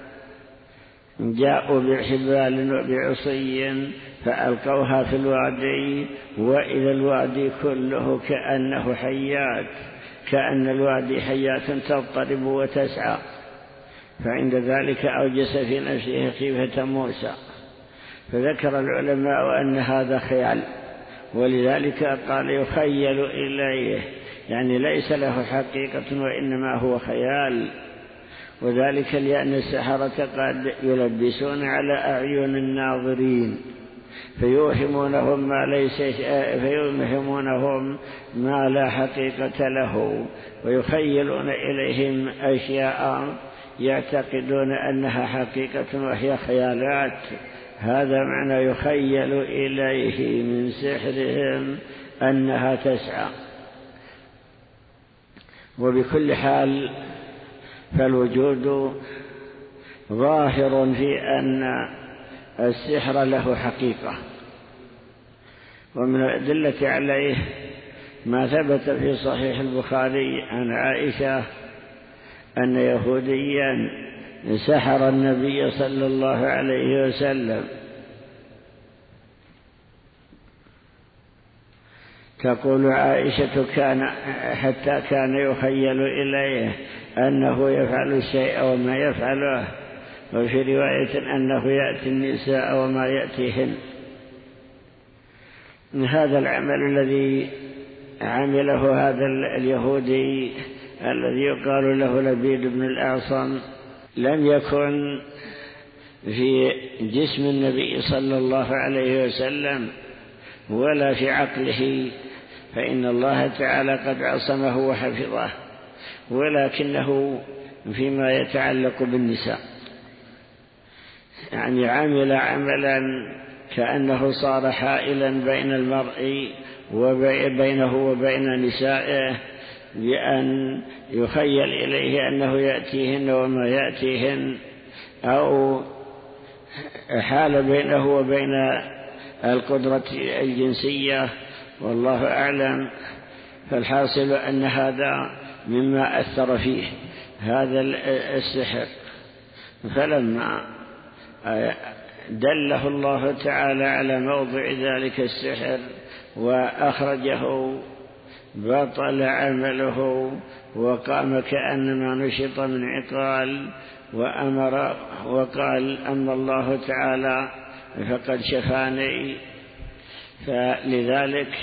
[SPEAKER 1] جاءوا بحبال وبعصي فألقوها في الوادي، وإذا الوادي كله كأنه حيات، كأن الوادي حيات تضطرب وتسعى. فعند ذلك أوجس في نفسه خيفة موسى. فذكر العلماء أن هذا خيال، ولذلك قال يخيل إليه، يعني ليس له حقيقة وإنما هو خيال. وذلك لأن السحرة قد يلبسون على أعين الناظرين فيوهمونهم ما ليس فيوهمونهم ما لا حقيقة له، ويخيلون إليهم أشياء يعتقدون أنها حقيقة وهي خيالات. هذا معنى يخيل إليه من سحرهم أنها تسعى. وبكل حال فالوجود ظاهر في أن السحر له حقيقة، ومن الأدلة عليه ما ثبت في صحيح البخاري عن عائشة أن يهوديا سحر النبي صلى الله عليه وسلم، تقول عائشة كان حتى كان يخيل إليه أنه يفعل الشيء وما يفعله، وفي رواية أنه يأتي النساء وما يأتيهن. هذا العمل الذي عمله هذا اليهودي الذي يقال له لبيد بن الأعصم لم يكن في جسم النبي صلى الله عليه وسلم ولا في عقله، فإن الله تعالى قد عصمه وحفظه، ولكنه فيما يتعلق بالنساء يعني عمل عملا كأنه صار حائلا بين المرء وبينه وبين نسائه، بأن يخيل إليه أنه يأتيهن وما يأتيهن، أو حال بينه وبين القدرة الجنسية، والله أعلم. فالحاصل أن هذا مما أثر فيه هذا السحر. فلما دله الله تعالى على موضع ذلك السحر وأخرجه بطل عمله وقام كأنما نشط من عقال، وأمر وقال أما الله تعالى فقد شفاني. فلذلك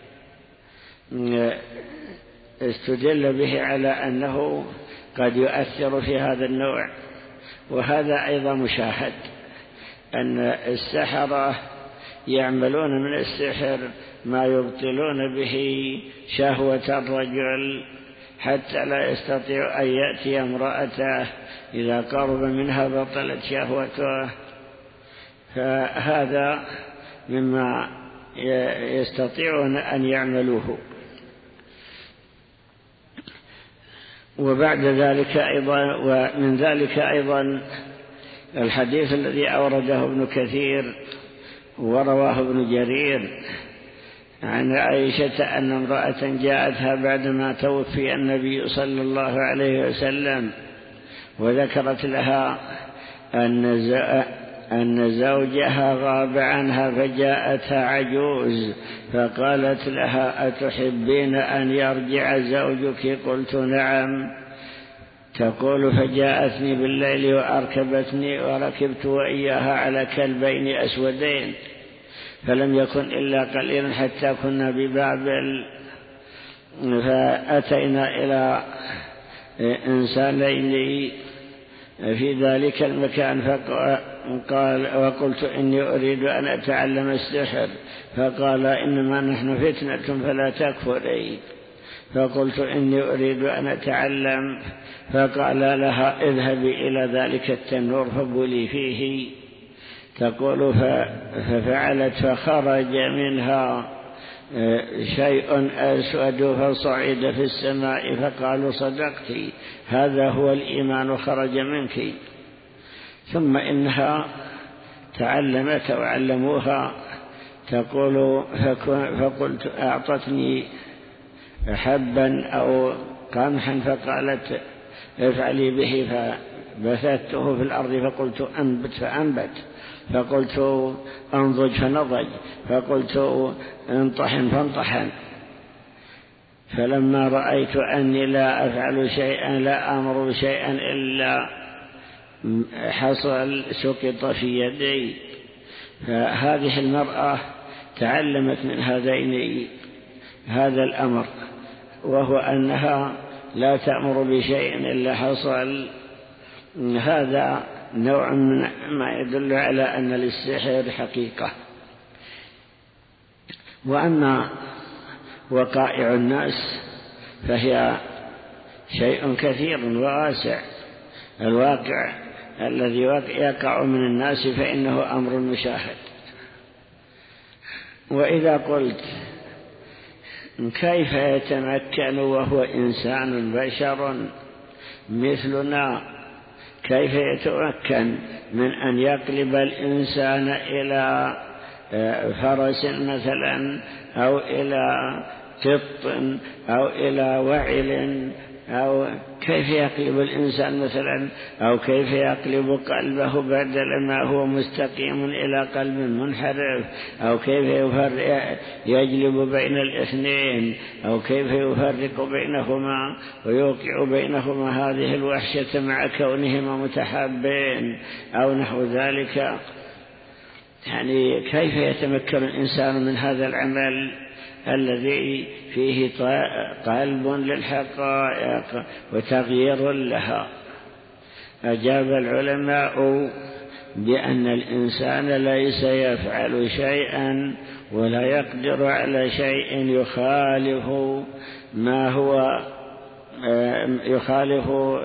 [SPEAKER 1] استدل به على أنه قد يؤثر في هذا النوع. وهذا أيضا مشاهد أن السحرة يعملون من السحر ما يبطلون به شهوة الرجل حتى لا يستطيع أن يأتي امرأته، إذا قرب منها بطلت شهوته. فهذا مما يستطيعون أن يعملوه. وبعد ذلك أيضا ومن ذلك أيضا الحديث الذي أورده ابن كثير ورواه ابن جرير عن عائشة أن امرأة جاءتها بعدما توفي النبي صلى الله عليه وسلم، وذكرت لها أن زوجها غاب عنها، فجاءتها عجوز فقالت لها أتحبين أن يرجع زوجك؟ قلت نعم. تقول فجاءتني بالليل وأركبتني وركبت وإياها على كلبين أسودين، فلم يكن إلا قليلا حتى كنا ببابل، فأتينا إلى إنسانين في ذلك المكان، فقال وقلت إني أريد أن أتعلم السحر، فقال إنما نحن فتنة فلا تكفري. فقلت إني أريد أن أتعلم، فقال لها اذهبي إلى ذلك التنور فبولي فيه. تقول ففعلت، فخرج منها شيء أسود فصعد في السماء، فقالوا صدقتي هذا هو الإيمان خرج منك. ثم إنها تعلمت وعلموها. تقول فقلت أعطتني حبا أو قمحا فقالت افعلي به، فبثته في الأرض، فقلت أنبت فأنبت، فقلت أنضج فنضج، فقلت انطحن فانطحن. فلما رأيت أني لا أفعل شيئا لا أمر شيئا إلا حصل سقط في يدي. فهذه المرأة تعلمت من هذين هذا الأمر، وهو أنها لا تأمر بشيء إلا حصل. هذا نوع من ما يدل على أن للسحر حقيقة. وأما وقائع الناس فهي شيء كثير وواسع. الواقع الذي يقع من الناس فإنه أمر مشاهد. وإذا قلت كيف يتمكن وهو إنسان بشر مثلنا، كيف يتمكن من أن يقلب الإنسان إلى فرس مثلا أو إلى قط أو إلى وعل، أو كيف يقلب الإنسان مثلا، أو كيف يقلب قلبه بدل ما هو مستقيم إلى قلب منحرف، أو كيف يفرق يجلب بين الاثنين، أو كيف يفرق بينهما ويوقع بينهما هذه الوحشة مع كونهما متحابين أو نحو ذلك. يعني كيف يتمكن الإنسان من هذا العمل الذي فيه قلب للحقائق وتغيير لها؟ أجاب العلماء بأن الإنسان ليس يفعل شيئا ولا يقدر على شيء يخالف ما هو يخالف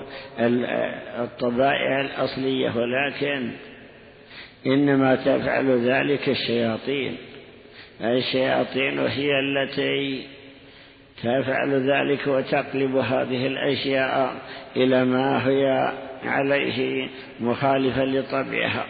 [SPEAKER 1] الطبائع الأصلية، ولكن إنما تفعل ذلك الشياطين. الشياطين هي التي تفعل ذلك وتقلب هذه الأشياء إلى ما هي عليه مخالفا لطبعها.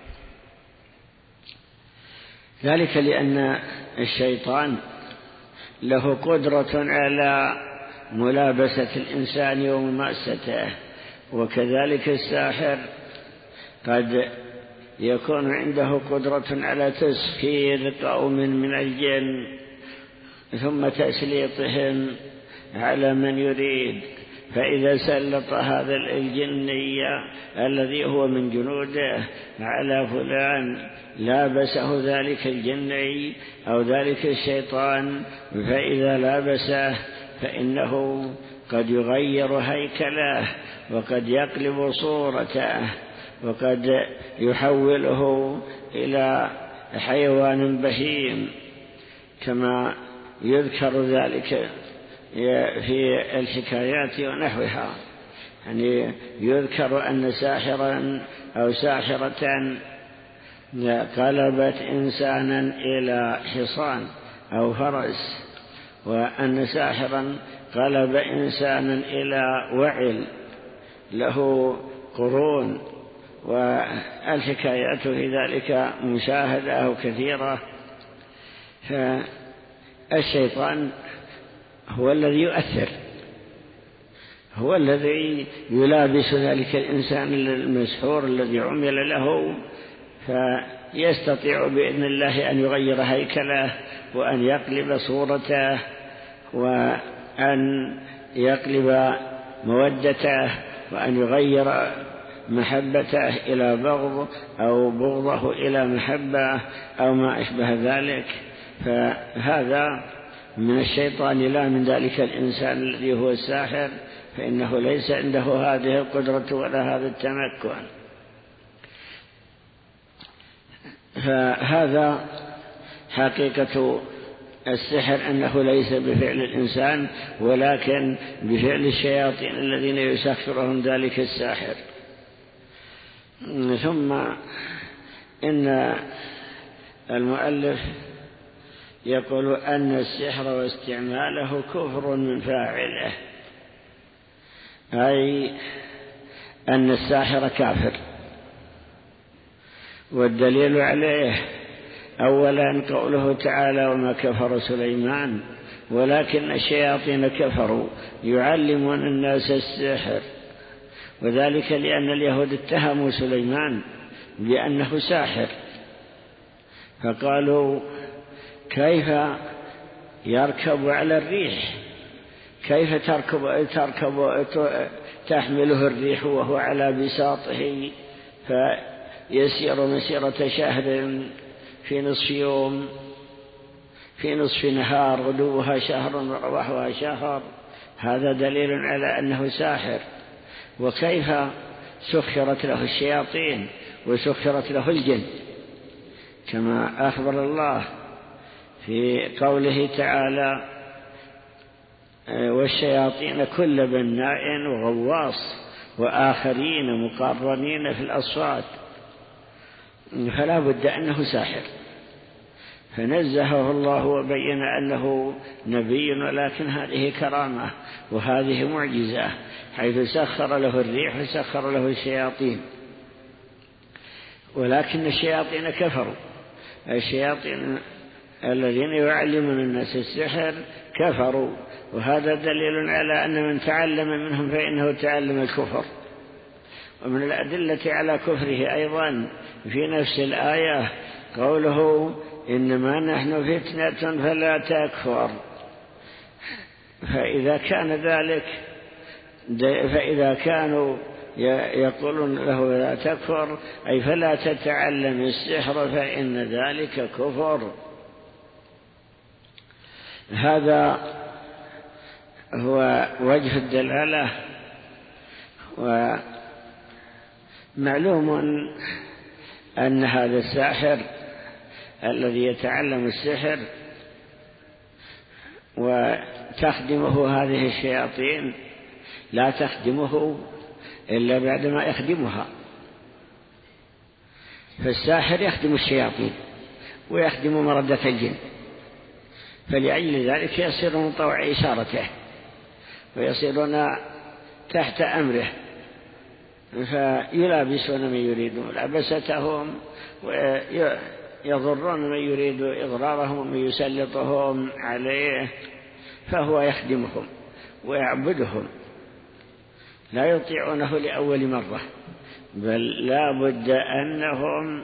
[SPEAKER 1] ذلك لأن الشيطان له قدرة على ملابسة الإنسان ومماسته، وكذلك الساحر قد يكون عنده قدرة على تسخير قوم من الجن ثم تسليطهم على من يريد، فإذا سلط هذا الجني الذي هو من جنوده على فلان لابسه ذلك الجني أو ذلك الشيطان، فإذا لابسه فإنه قد يغير هيكله وقد يقلب صورته وقد يحوله إلى حيوان بهيم، كما يذكر ذلك في الحكايات ونحوها. يعني يذكر أن ساحرا أو ساحرة قلبت إنسانا إلى حصان أو فرس، وأن ساحرا قلب إنسانا إلى وعل له قرون، والحكايات في ذلك مشاهدة وكثيرة. فالشيطان هو الذي يؤثر، هو الذي يلابس ذلك الإنسان المسحور الذي عمل له، فيستطيع بإذن الله أن يغير هيكله وأن يقلب صورته وأن يقلب مودته وأن يغير محبته إلى بغض أو بغضه إلى محبة أو ما أشبه ذلك. فهذا من الشيطان لا من ذلك الإنسان الذي هو الساحر، فإنه ليس عنده هذه القدرة ولا هذا التمكن. فهذا حقيقة السحر، أنه ليس بفعل الإنسان ولكن بفعل الشياطين الذين يسخرهم ذلك الساحر. ثم إن المؤلف يقول أن السحر واستعماله كفر من فاعله، أي أن الساحر كافر. والدليل عليه أولا قوله تعالى: وما كفر سليمان ولكن الشياطين كفروا يعلمون الناس السحر. وذلك لأن اليهود اتهموا سليمان بأنه ساحر، فقالوا: كيف يركب على الريح؟ كيف تركب, تركب تحمله الريح وهو على بساطه فيسير مسيرة شهر في نصف يوم، في نصف نهار، غدوها شهر ورواحها شهر؟ هذا دليل على أنه ساحر. وكيف سخرت له الشياطين وسخرت له الجن، كما أخبر الله في قوله تعالى: والشياطين كل بناء وغواص وآخرين مقرنين في الأصفاد. فلا بد أنه ساحر، فنزهه الله وبين أنه نبي، ولكن هذه كرامة وهذه معجزة، حيث سخر له الريح وسخر له الشياطين. ولكن الشياطين كفروا الشياطين الذين يعلمون الناس السحر كفروا، وهذا دليل على أن من تعلم منهم فإنه تعلم الكفر. ومن الأدلة على كفره أيضا في نفس الآية قوله إنما نحن فتنة فلا تكفر. فإذا كان ذلك فإذا كانوا يقولون له لا تكفر أي فلا تتعلم السحر فإن ذلك كفر. هذا هو وجه الدلالة. ومعلوم أن هذا الساحر الذي يتعلم السحر وتخدمه هذه الشياطين لا تخدمه إلا بعدما يخدمها. فالساحر يخدم الشياطين ويخدم مردة الجن، فلأجل ذلك يصيرون طوع إشارته ويصيرون تحت أمره، فيلابسون من يريدون لبستهم ويضرون من يريد إضرارهم ومن يسلطهم عليه، فهو يخدمهم ويعبدهم، لا يطيعونه لأول مرة، بل لا بد أنهم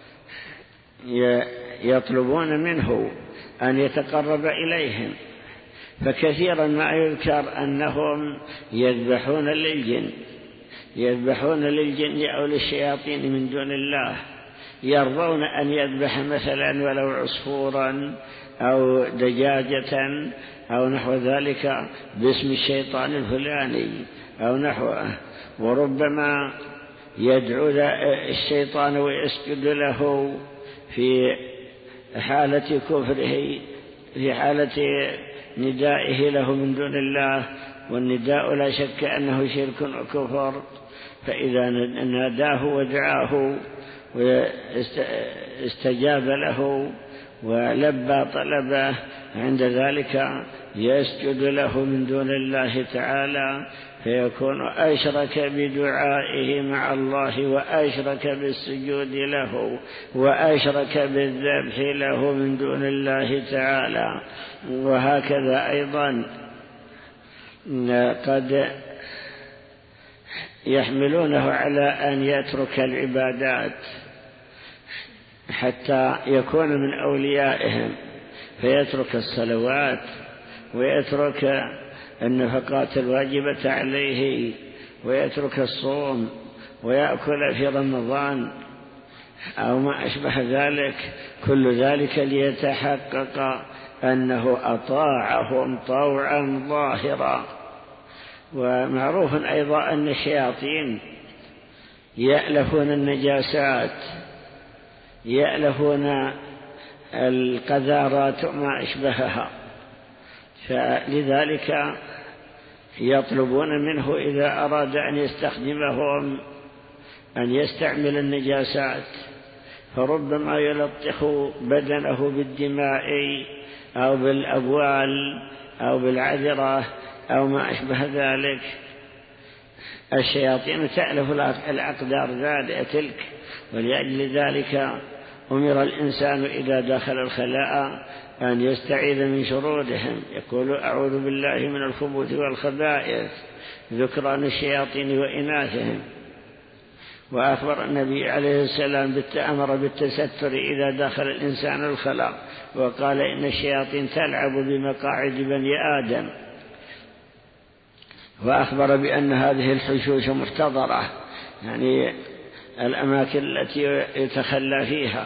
[SPEAKER 1] يطلبون منه أن يتقرب إليهم. فكثيرا ما يذكر أنهم يذبحون للجن يذبحون للجن أو للشياطين من دون الله، يرضون أن يذبح مثلا ولو عصفورا أو دجاجة أو نحو ذلك باسم الشيطان الفلاني أو نحوه، وربما يدعو الشيطان ويسجد له في حالة كفره، في حالة ندائه له من دون الله، والنداء لا شك أنه شرك وكفر. فإذا ناداه ودعاه واستجاب له ولبى طلبه، عند ذلك يسجد له من دون الله تعالى، فيكون أشرك بدعائه مع الله وأشرك بالسجود له وأشرك بالذبح له من دون الله تعالى. وهكذا أيضا قد يحملونه على أن يترك العبادات حتى يكون من أوليائهم، فيترك الصلوات ويترك النفقات الواجبة عليه ويترك الصوم ويأكل في رمضان أو ما أشبه ذلك، كل ذلك ليتحقق أنه أطاعهم طوعا ظاهرا. ومعروف أيضا أن الشياطين يألفون النجاسات، يألفون القذارات وما أشبهها، فلذلك يطلبون منه إذا أراد أن يستخدمهم أن يستعمل النجاسات، فربما يلطخ بدنه بالدماء أو بالأبوال أو بالعذرة أو ما أشبه ذلك. الشياطين تألف الأقدار ذات تلك، ولأجل ذلك أمر الإنسان إذا دخل الخلاء أن يستعيذ من شرورهم، يقول أعوذ بالله من الخبث والخبائث، ذكران الشياطين وإناثهم. وأخبر النبي عليه السلام أمر بالتستر إذا دخل الإنسان الخلاء، وقال إن الشياطين تلعب بمقاعد بني آدم. وأخبر بأن هذه الحشوش محتضرة، يعني الأماكن التي يتخلى فيها،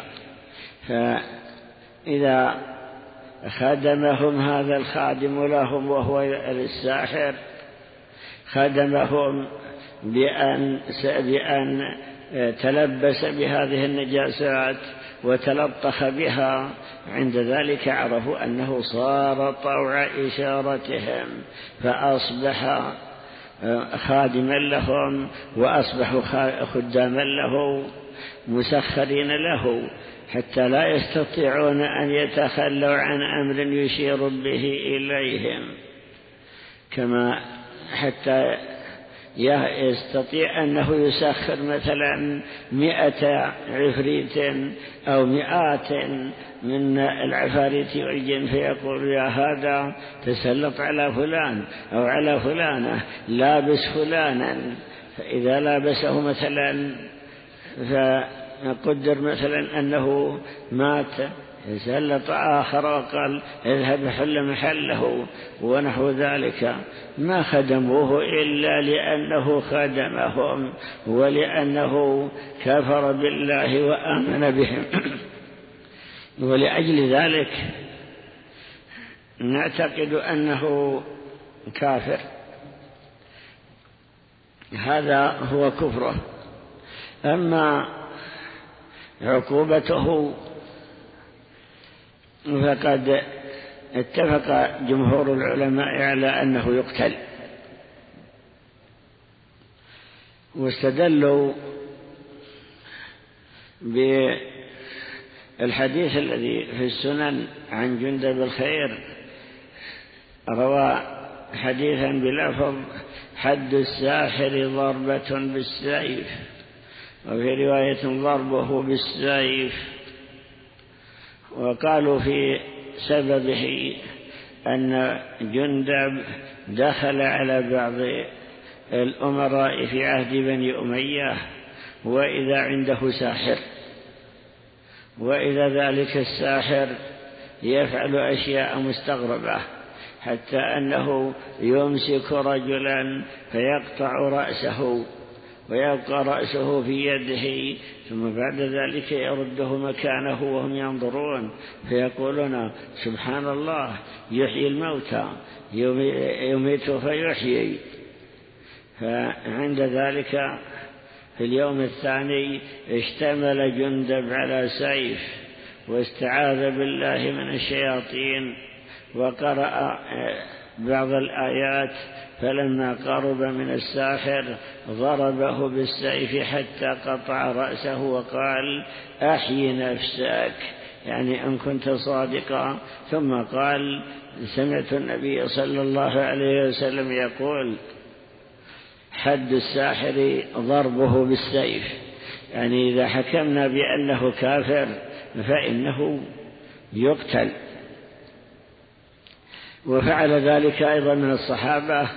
[SPEAKER 1] فإذا خدمهم هذا الخادم لهم وهو الساحر خدمهم بأن, بأن تلبس بهذه النجاسات وتلطخ بها، عند ذلك عرفوا أنه صار طوع إشارتهم، فأصبح خادما لهم وأصبحوا خداما له مسخرين له، حتى لا يستطيعون أن يتخلوا عن أمر يشير به إليهم، كما حتى يستطيع أنه يسخر مثلا مئة عفريت أو مئات من العفاريت والجن، فيقول يا هذا تسلط على فلان أو على فلانة، لابس فلانا، فإذا لابسه مثلا فقدر مثلا أنه مات، يسلط آخر وقال اذهب حل محله ونحو ذلك. ما خدموه إلا لأنه خدمهم ولأنه كفر بالله وآمن بهم. ولأجل ذلك نعتقد أنه كافر، هذا هو كفره. أما عقوبته فقد اتفق جمهور العلماء على أنه يقتل، واستدلوا بالحديث الذي في السنن عن جندب الخير، روى حديثا بلفظ حد الساحر ضربة بالسيف، وفي رواية ضربه بالسيف. وقالوا في سببه أن جندب دخل على بعض الأمراء في عهد بني أمية وإذا عنده ساحر، وإذا ذلك الساحر يفعل أشياء مستغربة، حتى أنه يمسك رجلا فيقطع رأسه ويبقى رأسه في يده، ثم بعد ذلك يرده مكانه وهم ينظرون فيقولون سبحان الله يحيي الموتى يميت فيحيي. فعند ذلك في اليوم الثاني اشتمل جندب على سيف واستعاذ بالله من الشياطين وقرأ بعض الآيات، فلما قرب من الساحر ضربه بالسيف حتى قطع رأسه وقال أحيي نفسك، يعني إن كنت صادقا. ثم قال سمعت النبي صلى الله عليه وسلم يقول حد الساحر ضربه بالسيف، يعني إذا حكمنا بأنه كافر فإنه يقتل. وفعل ذلك أيضا من الصحابة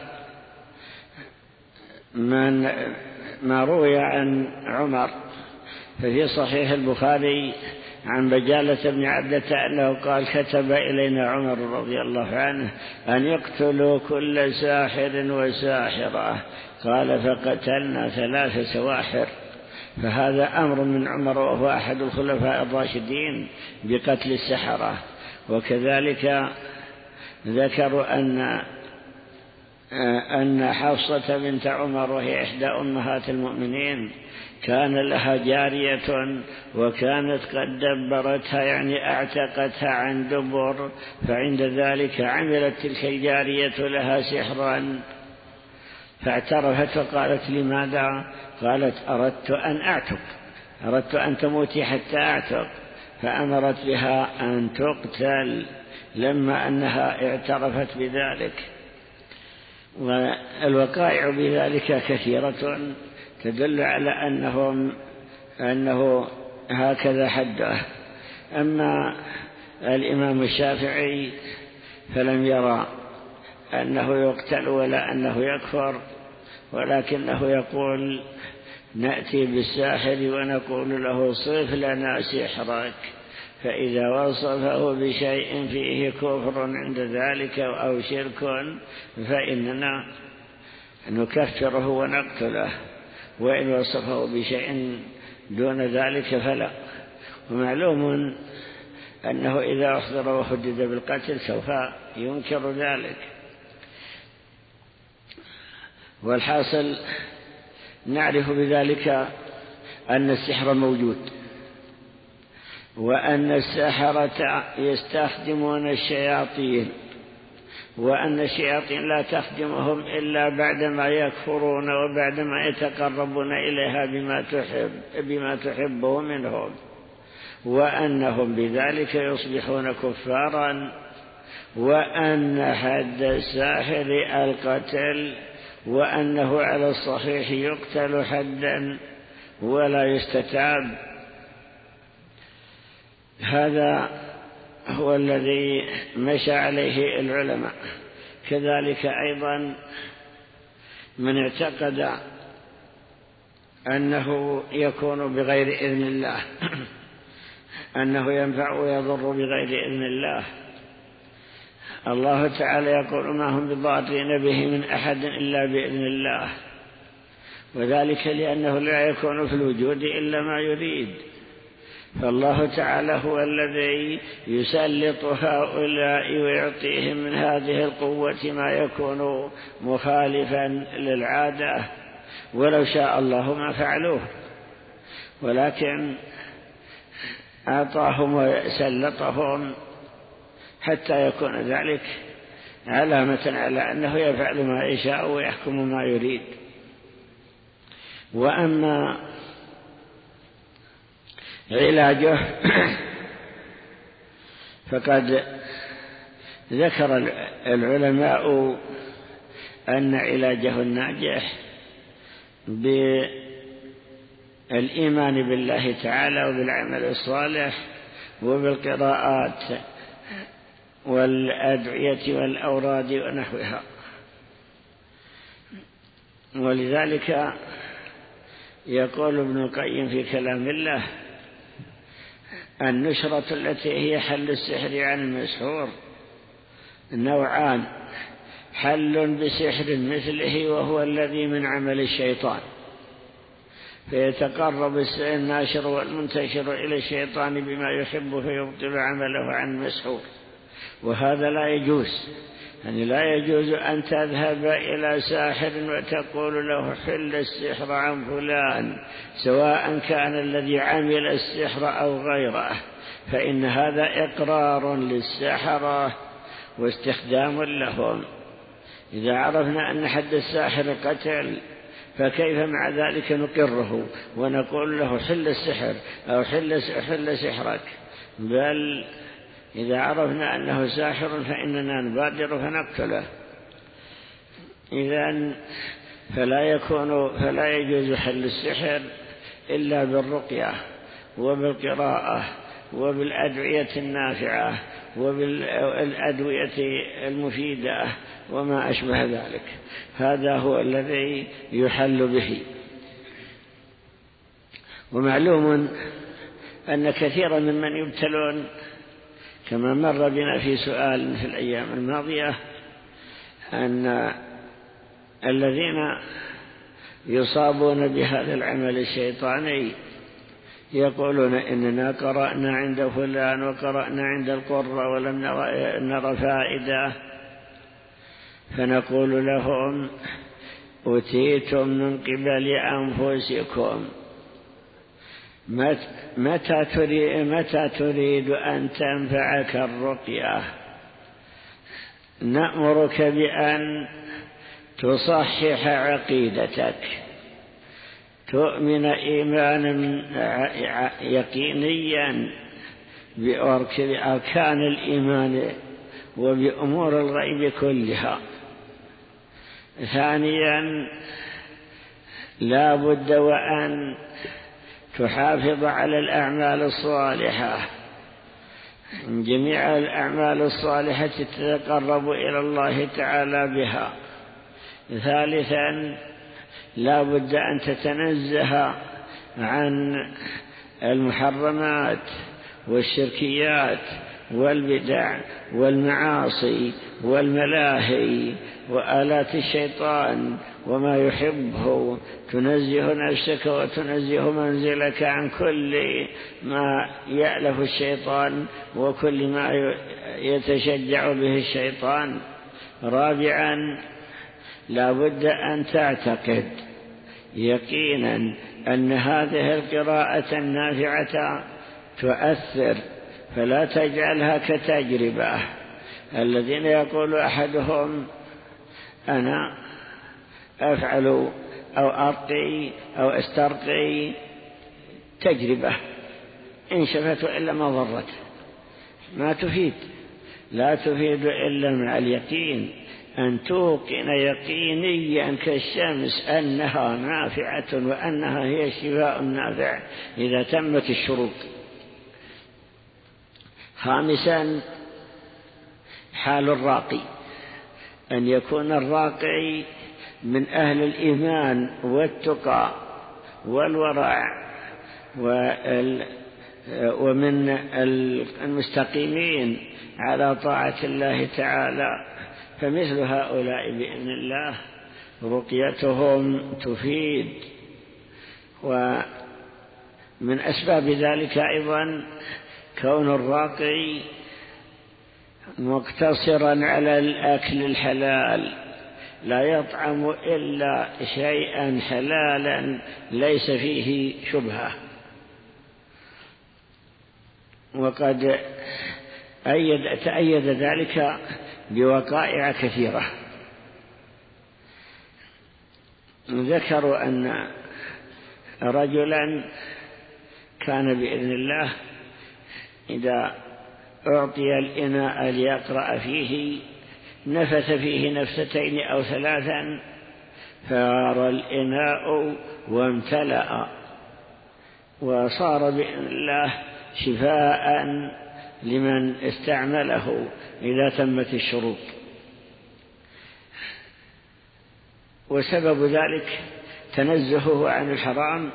[SPEAKER 1] من ما روي عن عمر، ففي صحيح البخاري عن بجالة بن عبدة أنه قال كتب إلينا عمر رضي الله عنه أن يقتلوا كل ساحر وساحرة، قال فقتلنا ثلاث سواحر. فهذا أمر من عمر وهو أحد الخلفاء الراشدين بقتل السحرة. وكذلك ذكروا أن أن حفصة بنت عمر وهي إحدى أمهات المؤمنين كان لها جارية وكانت قد دبرتها، يعني اعتقتها عن دبر، فعند ذلك عملت تلك الجارية لها سحرا فاعترفت وقالت لماذا؟ قالت أردت أن أعتق، أردت أن تموتي حتى أعتق، فأمرت بها أن تقتل لما أنها اعترفت بذلك. والوقائع بذلك كثيرة تدل على أنهم أنه هكذا حده. أما الإمام الشافعي فلم يرى أنه يقتل ولا أنه يكفر، ولكنه يقول نأتي بالساحر ونقول له صف لنا سحرك، فإذا وصفه بشيء فيه كفر عند ذلك أو شرك فإننا نكفره ونقتله، وإن وصفه بشيء دون ذلك فلا. ومعلوم أنه إذا أحضر وحدد بالقتل سوف ينكر ذلك. والحاصل نعرف بذلك أن السحر موجود، وأن السحرة يستخدمون الشياطين، وأن الشياطين لا تخدمهم إلا بعدما يكفرون وبعدما يتقربون إليها بما تحب بما تحبه منهم، وأنهم بذلك يصبحون كفارا، وأن حد الساحر القتل، وأنه على الصحيح يقتل حدا ولا يستتاب. هذا هو الذي مشى عليه العلماء. كذلك أيضا من اعتقد أنه يكون بغير إذن الله، أنه ينفع ويضر بغير إذن الله. الله تعالى يقول ما هم بضارين به من أحد إلا بإذن الله، وذلك لأنه لا يكون في الوجود إلا ما يريد. فالله تعالى هو الذي يسلط هؤلاء ويعطيهم من هذه القوة ما يكون مخالفا للعادة، ولو شاء الله ما فعلوه، ولكن أعطاهم وسلطهم حتى يكون ذلك علامة على أنه يفعل ما يشاء ويحكم ما يريد. وأما علاجه فقد ذكر العلماء أن علاجه الناجح بالإيمان بالله تعالى وبالعمل الصالح وبالقراءات والأدعية والأوراد ونحوها. ولذلك يقول ابن القيم في كلام الله: النشرة التي هي حل السحر عن المسحور نوعان: حل بسحر مثله وهو الذي من عمل الشيطان، فيتقرب الناشر والمنتشر إلى الشيطان بما يحب فيبطل عمله عن المسحور، وهذا لا يجوز. يعني لا يجوز أن تذهب إلى ساحر وتقول له حل السحر عن فلان، سواء كان الذي عمل السحر أو غيره، فإن هذا إقرار للسحرة واستخدام لهم. إذا عرفنا أن حد الساحر قتل، فكيف مع ذلك نقره ونقول له حل السحر أو حل, حل سحرك؟ بل إذا عرفنا أنه ساحر فإننا نبادر فنقتله. إذن فلا يكون فلا يجوز حل السحر إلا بالرقية وبالقراءة وبالأدعية النافعة وبالأدوية المفيدة وما أشبه ذلك. هذا هو الذي يحل به. ومعلوم أن كثيرا ممن يبتلون، كما مر بنا في سؤال في الأيام الماضية، أن الذين يصابون بهذا العمل الشيطاني يقولون إننا قرأنا عند فلان وقرأنا عند القرة ولم نرى فائدة، فنقول لهم أتيتم من قبل أنفسكم، متى تريد, متى تريد أن تنفعك الرقية؟ نأمرك بأن تصحح عقيدتك، تؤمن إيمانا يقينيا بأركان الإيمان وبأمور الغيب كلها. ثانيا لا بد وأن تحافظ على الأعمال الصالحة، جميع الأعمال الصالحة تتقرب إلى الله تعالى بها. ثالثا لا بد أن تتنزه عن المحرمات والشركيات والبدع والمعاصي والملاهي وآلات الشيطان وما يحبه، تنزه نفسك وتنزه منزلك عن كل ما يألف الشيطان وكل ما يتشجع به الشيطان. رابعا لا بد أن تعتقد يقينا أن هذه القراءة النافعة تؤثر، فلا تجعلها كتجربة. الذين يقول أحدهم أنا أفعل أو أرقي أو أسترقي تجربة، إن شفت إلا ما ضرت، ما تفيد، لا تفيد إلا مع اليقين أن توقن يقينيا كالشمس أنها نافعة وأنها هي الشفاء النافع إذا تمت الشروط. خامسا حال الراقي، أن يكون الراقي من أهل الإيمان والتقى والورع ومن المستقيمين على طاعة الله تعالى، فمثل هؤلاء بإذن الله رقيتهم تفيد. ومن أسباب ذلك أيضا كون الراقي مقتصرا على الأكل الحلال، لا يطعم إلا شيئا حلالا ليس فيه شبهة. وقد أيد تأيد ذلك بوقائع كثيرة. ذكروا أن رجلا كان بإذن الله إذا أعطي الإناء ليقرأ فيه نفث فيه نفستين أو ثلاثا فار الإناء وامتلأ، وصار بإذن الله شفاء لمن استعمله إذا تمت الشروط. وسبب ذلك تنزهه عن الحرام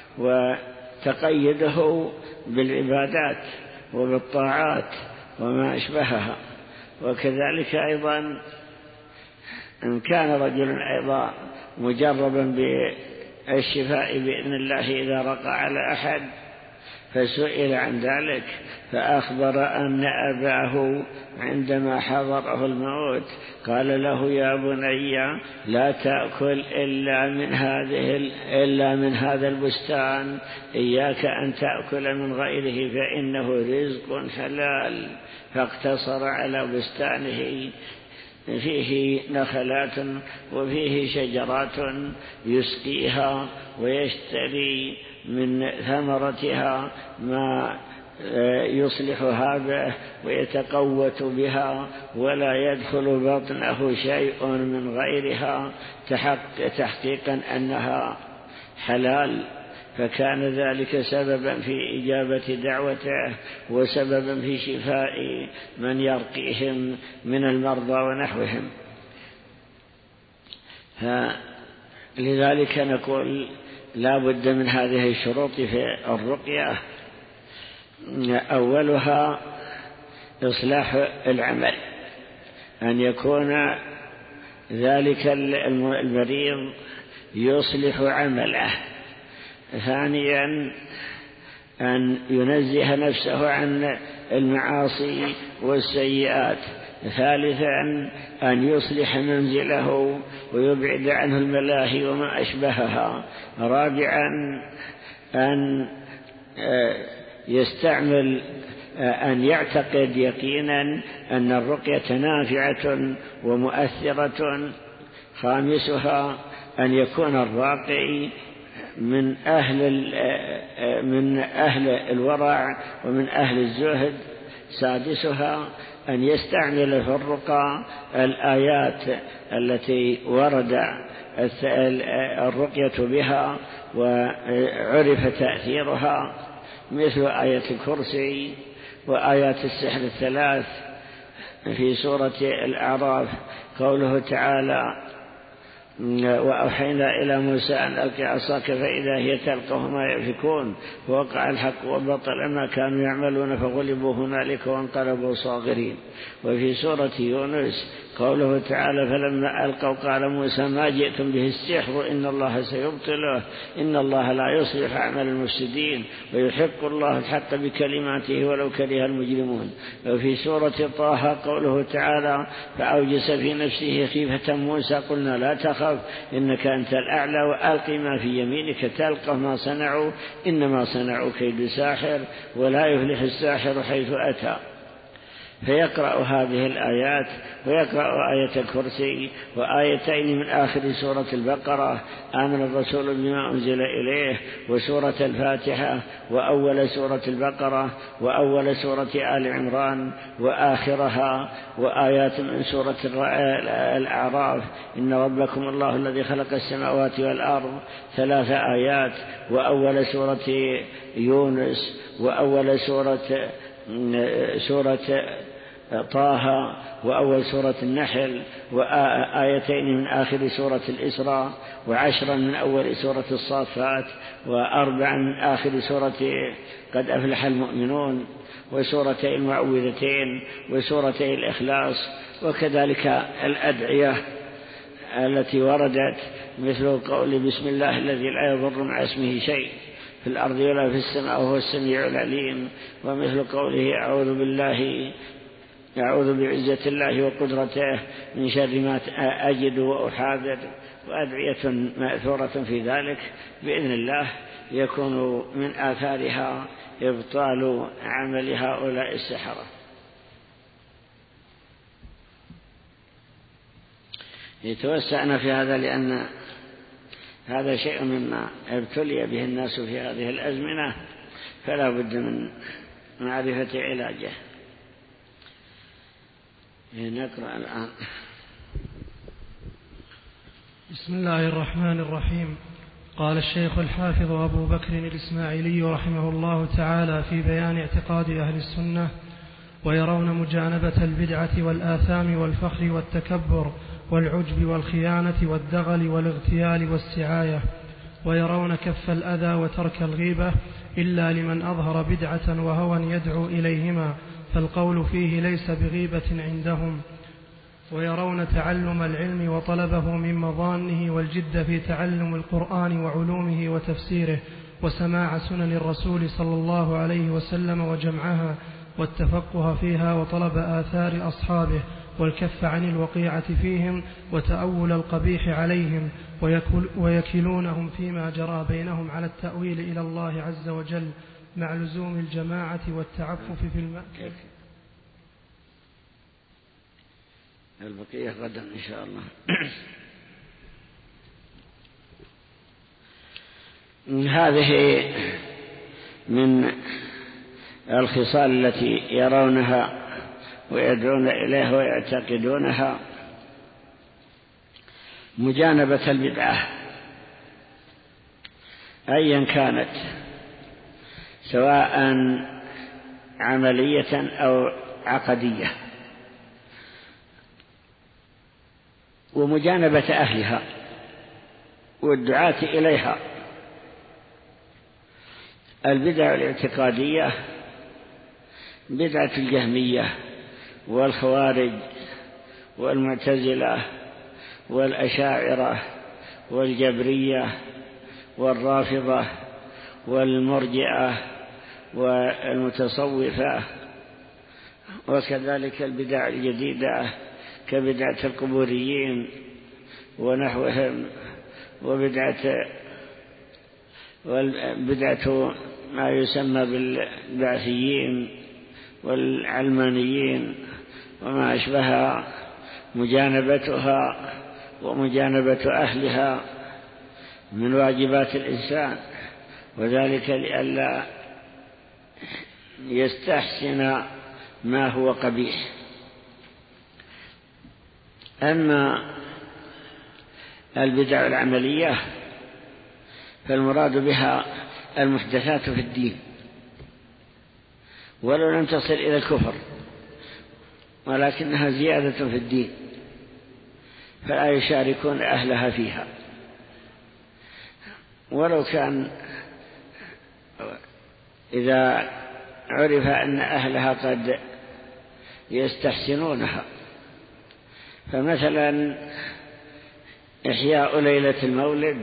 [SPEAKER 1] وتقيده بالعبادات وبالطاعات وما أشبهها. وكذلك أيضا إن كان رجل أيضا مجربا بالشفاء بإذن الله إذا رقى على أحد فسئل عن ذلك فأخبر أن أباه عندما حضره الموت قال له: يا بني لا تأكل إلا من هذه إلا من هذا البستان، إياك أن تأكل من غيره فإنه رزق حلال. فاقتصر على بستانه فيه نخلات وفيه شجرات يسقيها ويشتري من ثمرتها ما يصلح هذا ويتقوت بها ولا يدخل بطنه شيء من غيرها تحقيقا أنها حلال. فكان ذلك سببا في إجابة دعوته وسببا في شفاء من يرقيهم من المرضى ونحوهم. لذلك نقول لا بد من هذه الشروط في الرقية. أولها إصلاح العمل، أن يكون ذلك المريض يصلح عمله. ثانيا أن ينزه نفسه عن المعاصي والسيئات. ثالثا أن يصلح منزله ويبعد عنه الملاهي وما أشبهها. رابعا أن يستعمل أن يعتقد يقينا أن الرقية نافعة ومؤثرة. خامسها أن يكون الراقي من أهل من أهل الورع ومن أهل الزهد. سادسها أن يستعمل في الرقى الآيات التي ورد الرقية بها وعرف تأثيرها، مثل آية الكرسي وآيات السحر الثلاث في سورة الأعراف. قوله تعالى: وأوحينا إلى موسى أن ألق عصاك فإذا هي تلقف ما يأفكون، ووقع الحق وبطل ما كانوا يعملون فغلبوا هنالك وانقلبوا صاغرين. وفي سورة يونس قوله تعالى: فلما ألقوا قال موسى ما جئتم به السحر إن الله سيبطله إن الله لا يصلح أعمال المفسدين ويحق الله الحق بكلماته ولو كره المجرمون. وفي سورة طه قوله تعالى: فأوجس في نفسه خيفة موسى قلنا لا تخف إنك أنت الأعلى وألق ما في يمينك تلقف ما صنعوا إنما صنعوا كيد ساحر ولا يفلح الساحر حيث أتى. فيقرأ هذه الآيات ويقرأ آية الكرسي وآيتين من آخر سورة البقرة آمن الرسول بما أنزل إليه وسورة الفاتحة وأول سورة البقرة وأول سورة آل عمران وآخرها وآيات من سورة الأعراف إن ربكم الله الذي خلق السماوات والأرض ثلاث آيات وأول سورة يونس وأول سورة سورة طه وأول سورة النحل وآيتين من آخر سورة الإسراء وعشرا من أول سورة الصافات وأربعا من آخر سورة قد أفلح المؤمنون وسورتي المعوذتين وسورتي الإخلاص، وكذلك الأدعية التي وردت مثل قول بسم الله الذي لا يضر مع اسمه شيء في الأرض ولا في السماء وهو السميع العليم، ومثل قوله أعوذ بالله أعوذ بعزة الله وقدرته من شر ما أجد وأحاذر، وأدعية مأثورة في ذلك بإذن الله يكون من آثارها إبطال عمل هؤلاء السحرة. يتوسعنا في هذا لأن هذا شيء مما ابتلي به الناس في هذه الأزمنة، فلا بد من معرفة علاجه. نقرأ الآن.
[SPEAKER 3] بسم الله الرحمن الرحيم. قال الشيخ الحافظ أبو بكر الإسماعيلي رحمه الله تعالى في بيان اعتقاد أهل السنة: ويرون مجانبة البدعة والآثام والفخر والتكبر والعجب والخيانة والدغل والاغتيال والسعاية، ويرون كف الأذى وترك الغيبة إلا لمن أظهر بدعة وهوى يدعو إليهما، فالقول فيه ليس بغيبة عندهم. ويرون تعلم العلم وطلبه من مظانه والجد في تعلم القرآن وعلومه وتفسيره، وسماع سنن الرسول صلى الله عليه وسلم وجمعها والتفقه فيها وطلب آثار أصحابه والكف عن الوقيعة فيهم وتأول القبيح عليهم، ويكلونهم فيما جرى بينهم على التأويل إلى الله عز وجل مع لزوم الجماعة والتعفف في المأكل.
[SPEAKER 1] البقية غدا إن شاء الله. هذه من الخصال التي يرونها ويدعون إليها ويعتقدونها: مجانبة البدعة أيا كانت، سواء عملية أو عقدية، ومجانبة أهلها والدعاة إليها. البدع الاعتقادية بدعة الجهمية والخوارج والمعتزلة والأشاعرة والجبرية والرافضة والمرجئة والمتصوفة، وكذلك البدع الجديدة كبدعة القبوريين ونحوهم، وبدعة والبدعة ما يسمى بالبعثيين والعلمانيين وما أشبهها، مجانبتها ومجانبة أهلها من واجبات الإنسان، وذلك لئلا يستحسن ما هو قبيح. أما البدع العملية فالمراد بها المحدثات في الدين، ولو لم تصل إلى الكفر ولكنها زيادة في الدين، فلا يشاركون أهلها فيها، ولو كان إذا عرف أن أهلها قد يستحسنونها. فمثلا إحياء ليلة المولد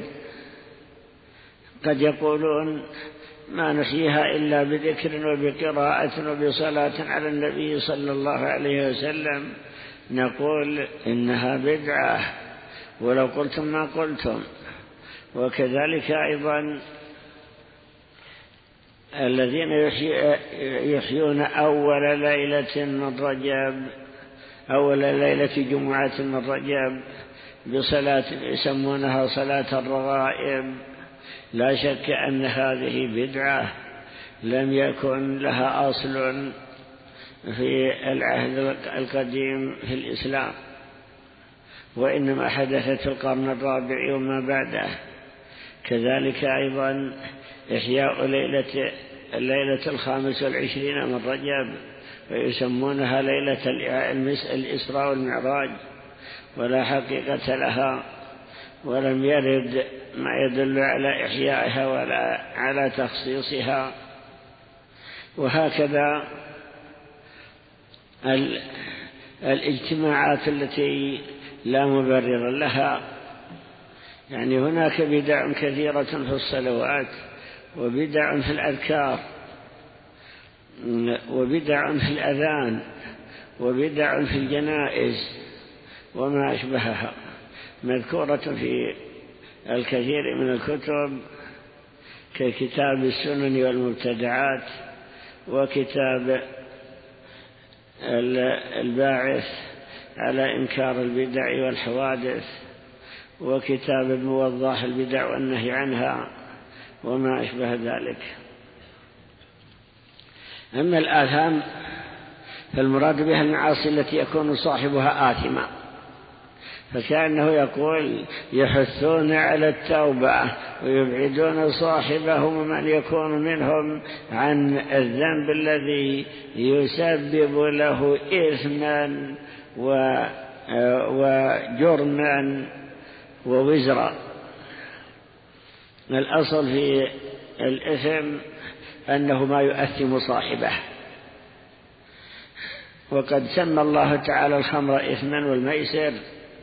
[SPEAKER 1] قد يقولون ما نحييها إلا بذكر وبقراءة وبصلاة على النبي صلى الله عليه وسلم، نقول إنها بدعة ولو قلتم ما قلتم. وكذلك أيضا الذين يحيون أول ليلة من رجب أول ليلة جمعة من رجب بصلاة يسمونها صلاة الرغائب، لا شك أن هذه بدعة لم يكن لها أصل في العهد القديم في الإسلام، وإنما حدثت في القرن الرابع وما بعده. كذلك أيضا إحياء ليلة الليلة الخامس والعشرين من رجب ويسمونها ليلة الإسراء والمعراج، ولا حقيقة لها، ولم يرد ما يدل على إحيائها ولا على تخصيصها. وهكذا الاجتماعات التي لا مبرر لها، يعني هناك بدع كثيرة في الصلوات، وبدع في الأذكار، وبدع في الأذان، وبدع في الجنائز وما أشبهها، مذكورة في الكثير من الكتب ككتاب السنن والمبتدعات، وكتاب الباعث على إنكار البدع والحوادث، وكتاب الموضح البدع والنهي عنها وما أشبه ذلك. أما الآثام فالمراد بها المعاصي التي يكون صاحبها آثما، فكأنه يقول يحثون على التوبة ويبعدون صاحبهم ومن يكون منهم عن الذنب الذي يسبب له إثما وجرما ووزرا. الأصل في الإثم أنه ما يؤثم صاحبه، وقد سمى الله تعالى الخمر إثما والميسر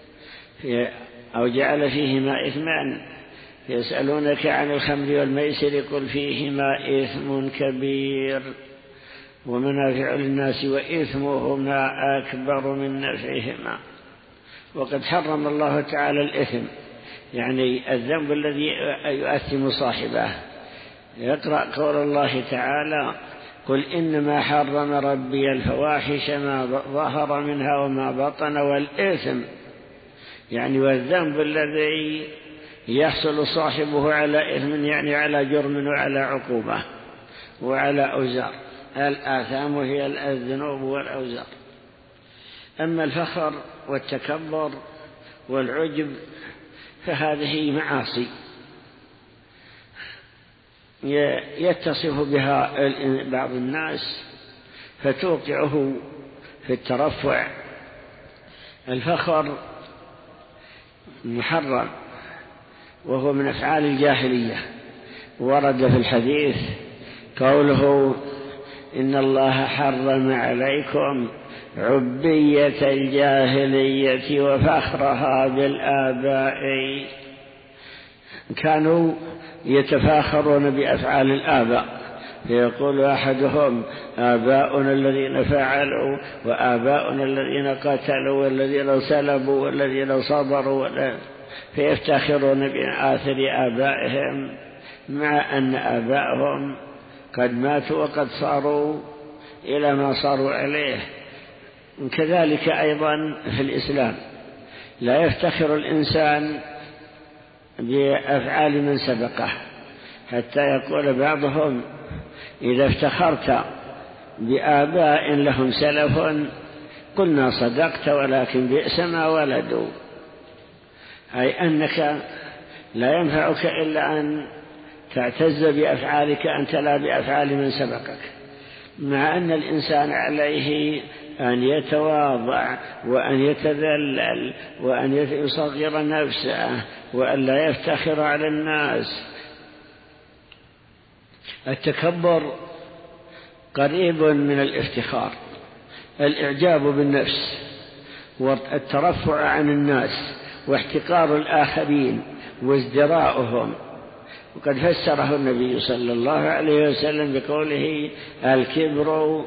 [SPEAKER 1] أو جعل فيهما إثما. يسألونك عن الخمر والميسر قل فيهما إثم كبير ومنافع للناس وإثمهما أكبر من نفعهما. وقد حرم الله تعالى الإثم، يعني الذنب الذي يؤثم صاحبه. يقرأ قول الله تعالى قل إنما حرم ربي الفواحش ما ظهر منها وما بطن والإثم، يعني والذنب الذي يحصل صاحبه على إثم، يعني على جرم وعلى عقوبة وعلى أوزار. الآثام هي الذنوب والأوزار. أما الفخر والتكبر والعجب فهذه معاصي يتصف بها بعض الناس فتوقعه في الترفع. الفخر محرم وهو من أفعال الجاهلية، ورد في الحديث قوله إن الله حرم عليكم عبية الجاهلية وفخرها بالآباء. كانوا يتفاخرون بأفعال الآباء، فيقول أحدهم آباؤنا الذين فعلوا وآباؤنا الذين قتلوا والذين سلبوا والذين صبروا، فيفتخرون بآثار آبائهم مع أن آبائهم قد ماتوا وقد صاروا إلى ما صاروا عليه. كذلك أيضا في الإسلام لا يفتخر الإنسان بأفعال من سبقه، حتى يقول بعضهم إذا افتخرت بآباء لهم سلف قلنا صدقت ولكن بئس ما ولدوا، أي أنك لا ينفعك إلا أن تعتز بأفعالك أنت لا بأفعال من سبقك، مع أن الإنسان عليه أن يتواضع وأن يتذلل وأن يصغر نفسه وأن لا يفتخر على الناس. التكبر قريب من الافتخار، الإعجاب بالنفس والترفع عن الناس واحتقار الآخرين وازدراؤهم. وقد فسره النبي صلى الله عليه وسلم بقوله الكبر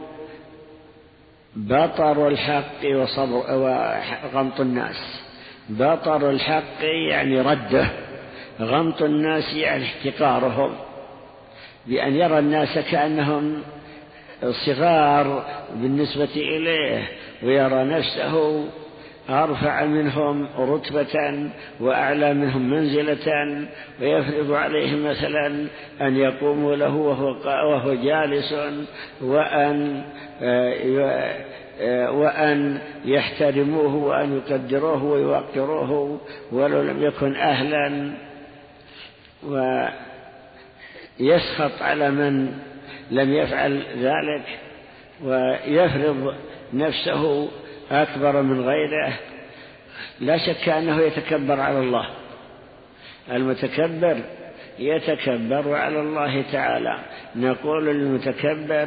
[SPEAKER 1] بطر الحق وصبر وغمط الناس. بطر الحق يعني رده، غمط الناس يعني احتقارهم. بأن يرى الناس كأنهم صغار بالنسبة إليه، ويرى نفسه أرفع منهم رتبة وأعلى منهم منزلة، ويفرض عليهم مثلا أن يقوموا له وهو جالس، وأن وأن يحترموه وأن يقدروه ويوقروه ولو لم يكن أهلا، ويسخط على من لم يفعل ذلك، ويفرض نفسه أكبر من غيره. لا شك أنه يتكبر على الله. المتكبر يتكبر على الله تعالى. نقول للمتكبر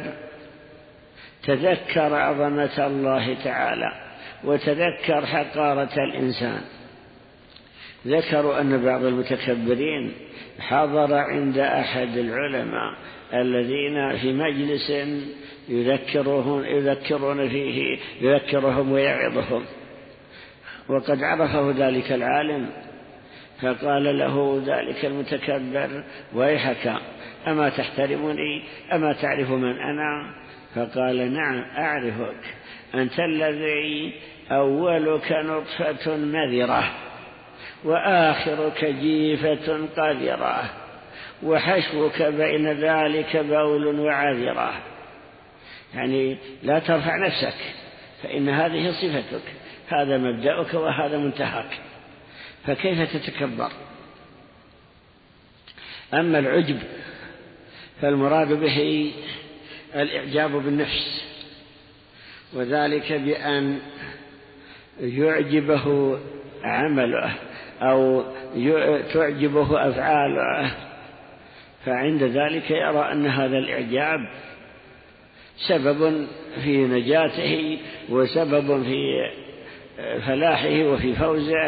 [SPEAKER 1] تذكر عظمة الله تعالى وتذكر حقارة الإنسان. ذكروا أن بعض المتكبرين حضر عند أحد العلماء الذين في مجلس يذكرون, يذكرون فيه يذكرهم ويعظهم، وقد عرفه ذلك العالم، فقال له ذلك المتكبر: ويحك، أما تحترمني؟ أما تعرف من أنا؟ فقال: نعم أعرفك، أنت الذي أولك نطفة مذرة وآخرك جيفة قذرة وحشوك بين ذلك بول وعذرة. يعني لا ترفع نفسك، فإن هذه صفتك، هذا مبدأك وهذا منتهاك، فكيف تتكبر؟ أما العجب فالمراد به الإعجاب بالنفس، وذلك بأن يعجبه عمله أو تعجبه أفعاله، فعند ذلك يرى أن هذا الإعجاب سبب في نجاته وسبب في فلاحه وفي فوزه.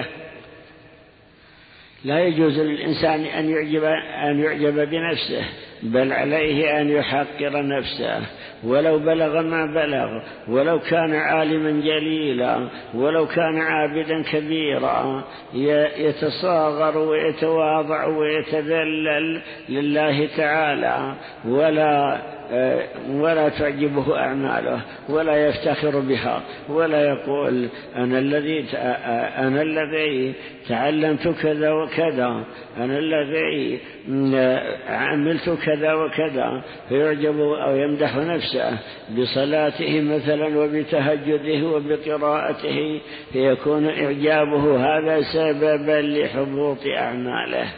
[SPEAKER 1] لا يجوز للإنسان أن يعجب, أن يعجب بنفسه، بل عليه أن يحقر نفسه ولو بلغ ما بلغ، ولو كان عالما جليلا، ولو كان عابدا كبيرا، يتصاغر ويتواضع ويتذلل لله تعالى، ولا ولا تعجبه أعماله، ولا يفتخر بها، ولا يقول أنا الذي أنا الذي تعلمت كذا وكذا، أنا الذي عملت كذا وكذا، فيعجب أو يمدح نفسه بصلاته مثلا وبتهجده وبقراءته، فيكون إعجابه هذا سببا لحبوط أعماله.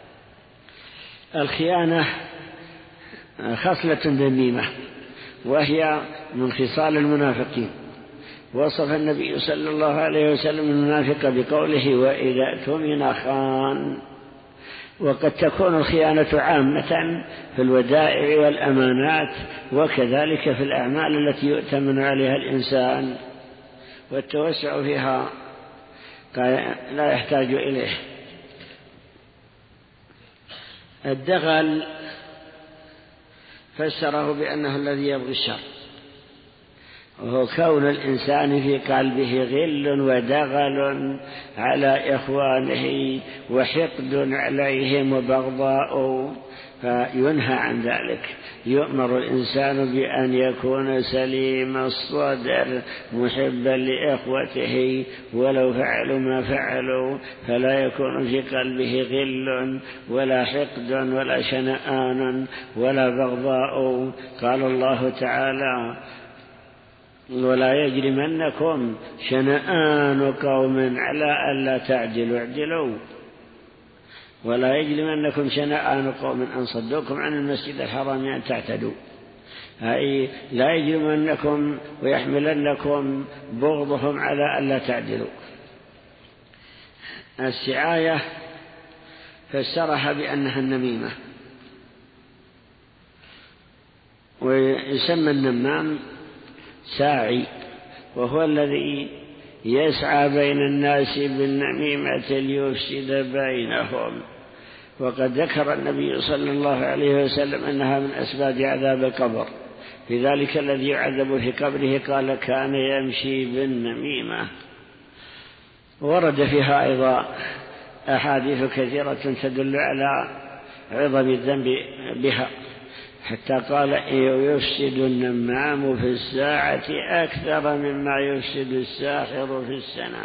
[SPEAKER 1] الخيانة خصلة ذميمة، وهي من خصال المنافقين. وصف النبي صلى الله عليه وسلم المنافق بقوله: وإذا اؤتمن خان. وقد تكون الخيانة عامة في الودائع والأمانات، وكذلك في الأعمال التي يؤتمن عليها الإنسان، والتوسع فيها لا يحتاج إليه. الدغل فسره بأنه الذي يبغي الشر، وهو كون الإنسان في قلبه غل ودغل على إخوانه وحقد عليهم وبغضاء، فينهى عن ذلك. يؤمر الإنسان بأن يكون سليم الصدر محبا لإخوته ولو فعلوا ما فعلوا، فلا يكون في قلبه غل ولا حقد ولا شنآن ولا بغضاء. قال الله تعالى: ولا يجرمنكم شنآن قوم على ألا تعدلوا اعدلوا، ولا يجرمنكم شنآن قوم أن صدوكم عن المسجد الحرام أن تعتدوا، أي لا يجرمنكم ويحملنكم بغضهم على ألا تعدلوا. السعاية فسرها بأنها النميمة، ويسمى النمام ساعي، وهو الذي يسعى بين الناس بالنميمة ليفسد بينهم. وقد ذكر النبي صلى الله عليه وسلم أنها من أسباب عذاب القبر. في ذلك الذي يعذب في قبره قال: كان يمشي بالنميمة. ورد فيها أيضا أحاديث كثيرة تدل على عظم الذنب بها، حتى قال يفسد النمام في الساعة أكثر مما يفسد الساحر في السنة.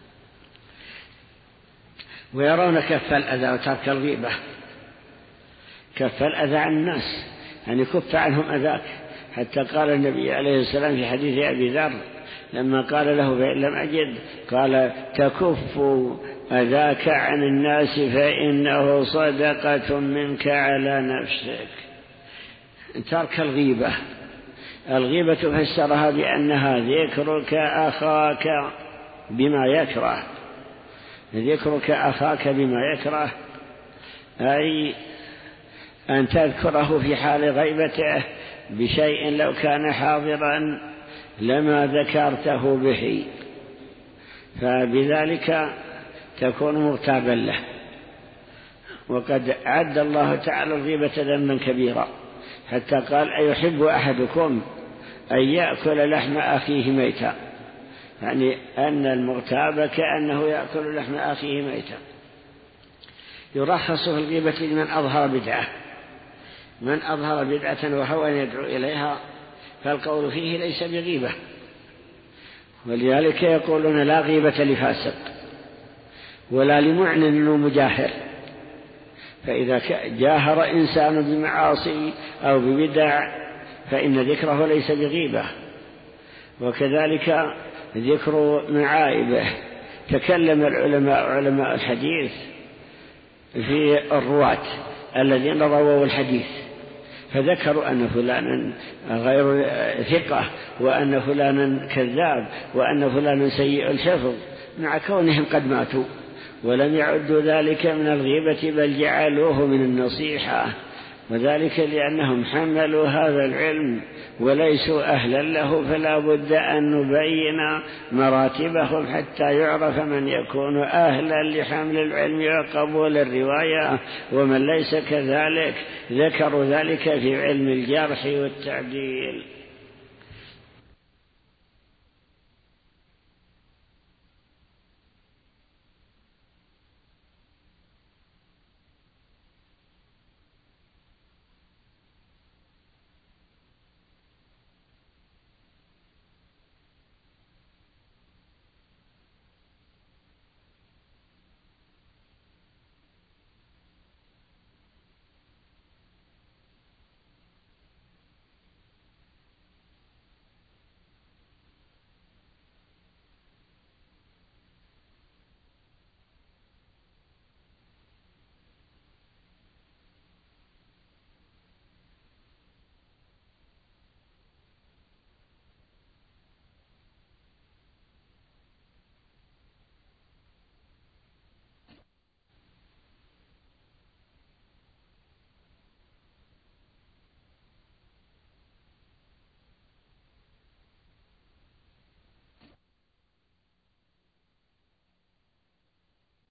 [SPEAKER 1] ويرون كف الأذى وترك الغيبة، كف الأذى عن الناس، يعني كف عنهم أذاك. حتى قال النبي عليه السلام في حديث أبي ذر لما قال له فإن لم أجد، قال تكف أذاك عن الناس فإنه صدقة منك على نفسك. ترك الغيبة، الغيبة فسرها بأنها ذكرك أخاك بما يكره، ذكرك أخاك بما يكره أي أن تذكره في حال غيبته بشيء لو كان حاضرا لما ذكرته به، فبذلك تكون مغتابا له. وقد عد الله تعالى الغيبة ذنبا كبيرا، حتى قال أيحب أحدكم أن يأكل لحم أخيه ميتا، يعني أن المغتاب كأنه يأكل لحم أخيه ميتا. يرخص في الغيبة لمن أظهر بدعة، من أظهر بدعة وهو يدعو إليها فالقول فيه ليس بغيبة، ولذلك يقولون لا غيبة لفاسق ولا لمعنن ومجاهر. فإذا جاهر إنسان بمعاصي أو ببدع فإن ذكره ليس بغيبة. وكذلك ذكر معايبه. تكلم العلماء علماء الحديث في الرواة الذين رووا الحديث فذكروا أن فلانا غير ثقة، وأن فلانا كذاب، وأن فلانا سيء الحفظ، مع كونهم قد ماتوا، ولم يعدوا ذلك من الغيبة بل جعلوه من النصيحة، وذلك لأنهم حملوا هذا العلم وليسوا أهلا له، فلا بد أن نبين مراتبهم حتى يعرف من يكون أهلا لحمل العلم وقبول الرواية، ومن ليس كذلك. ذكروا ذلك في علم الجرح والتعديل.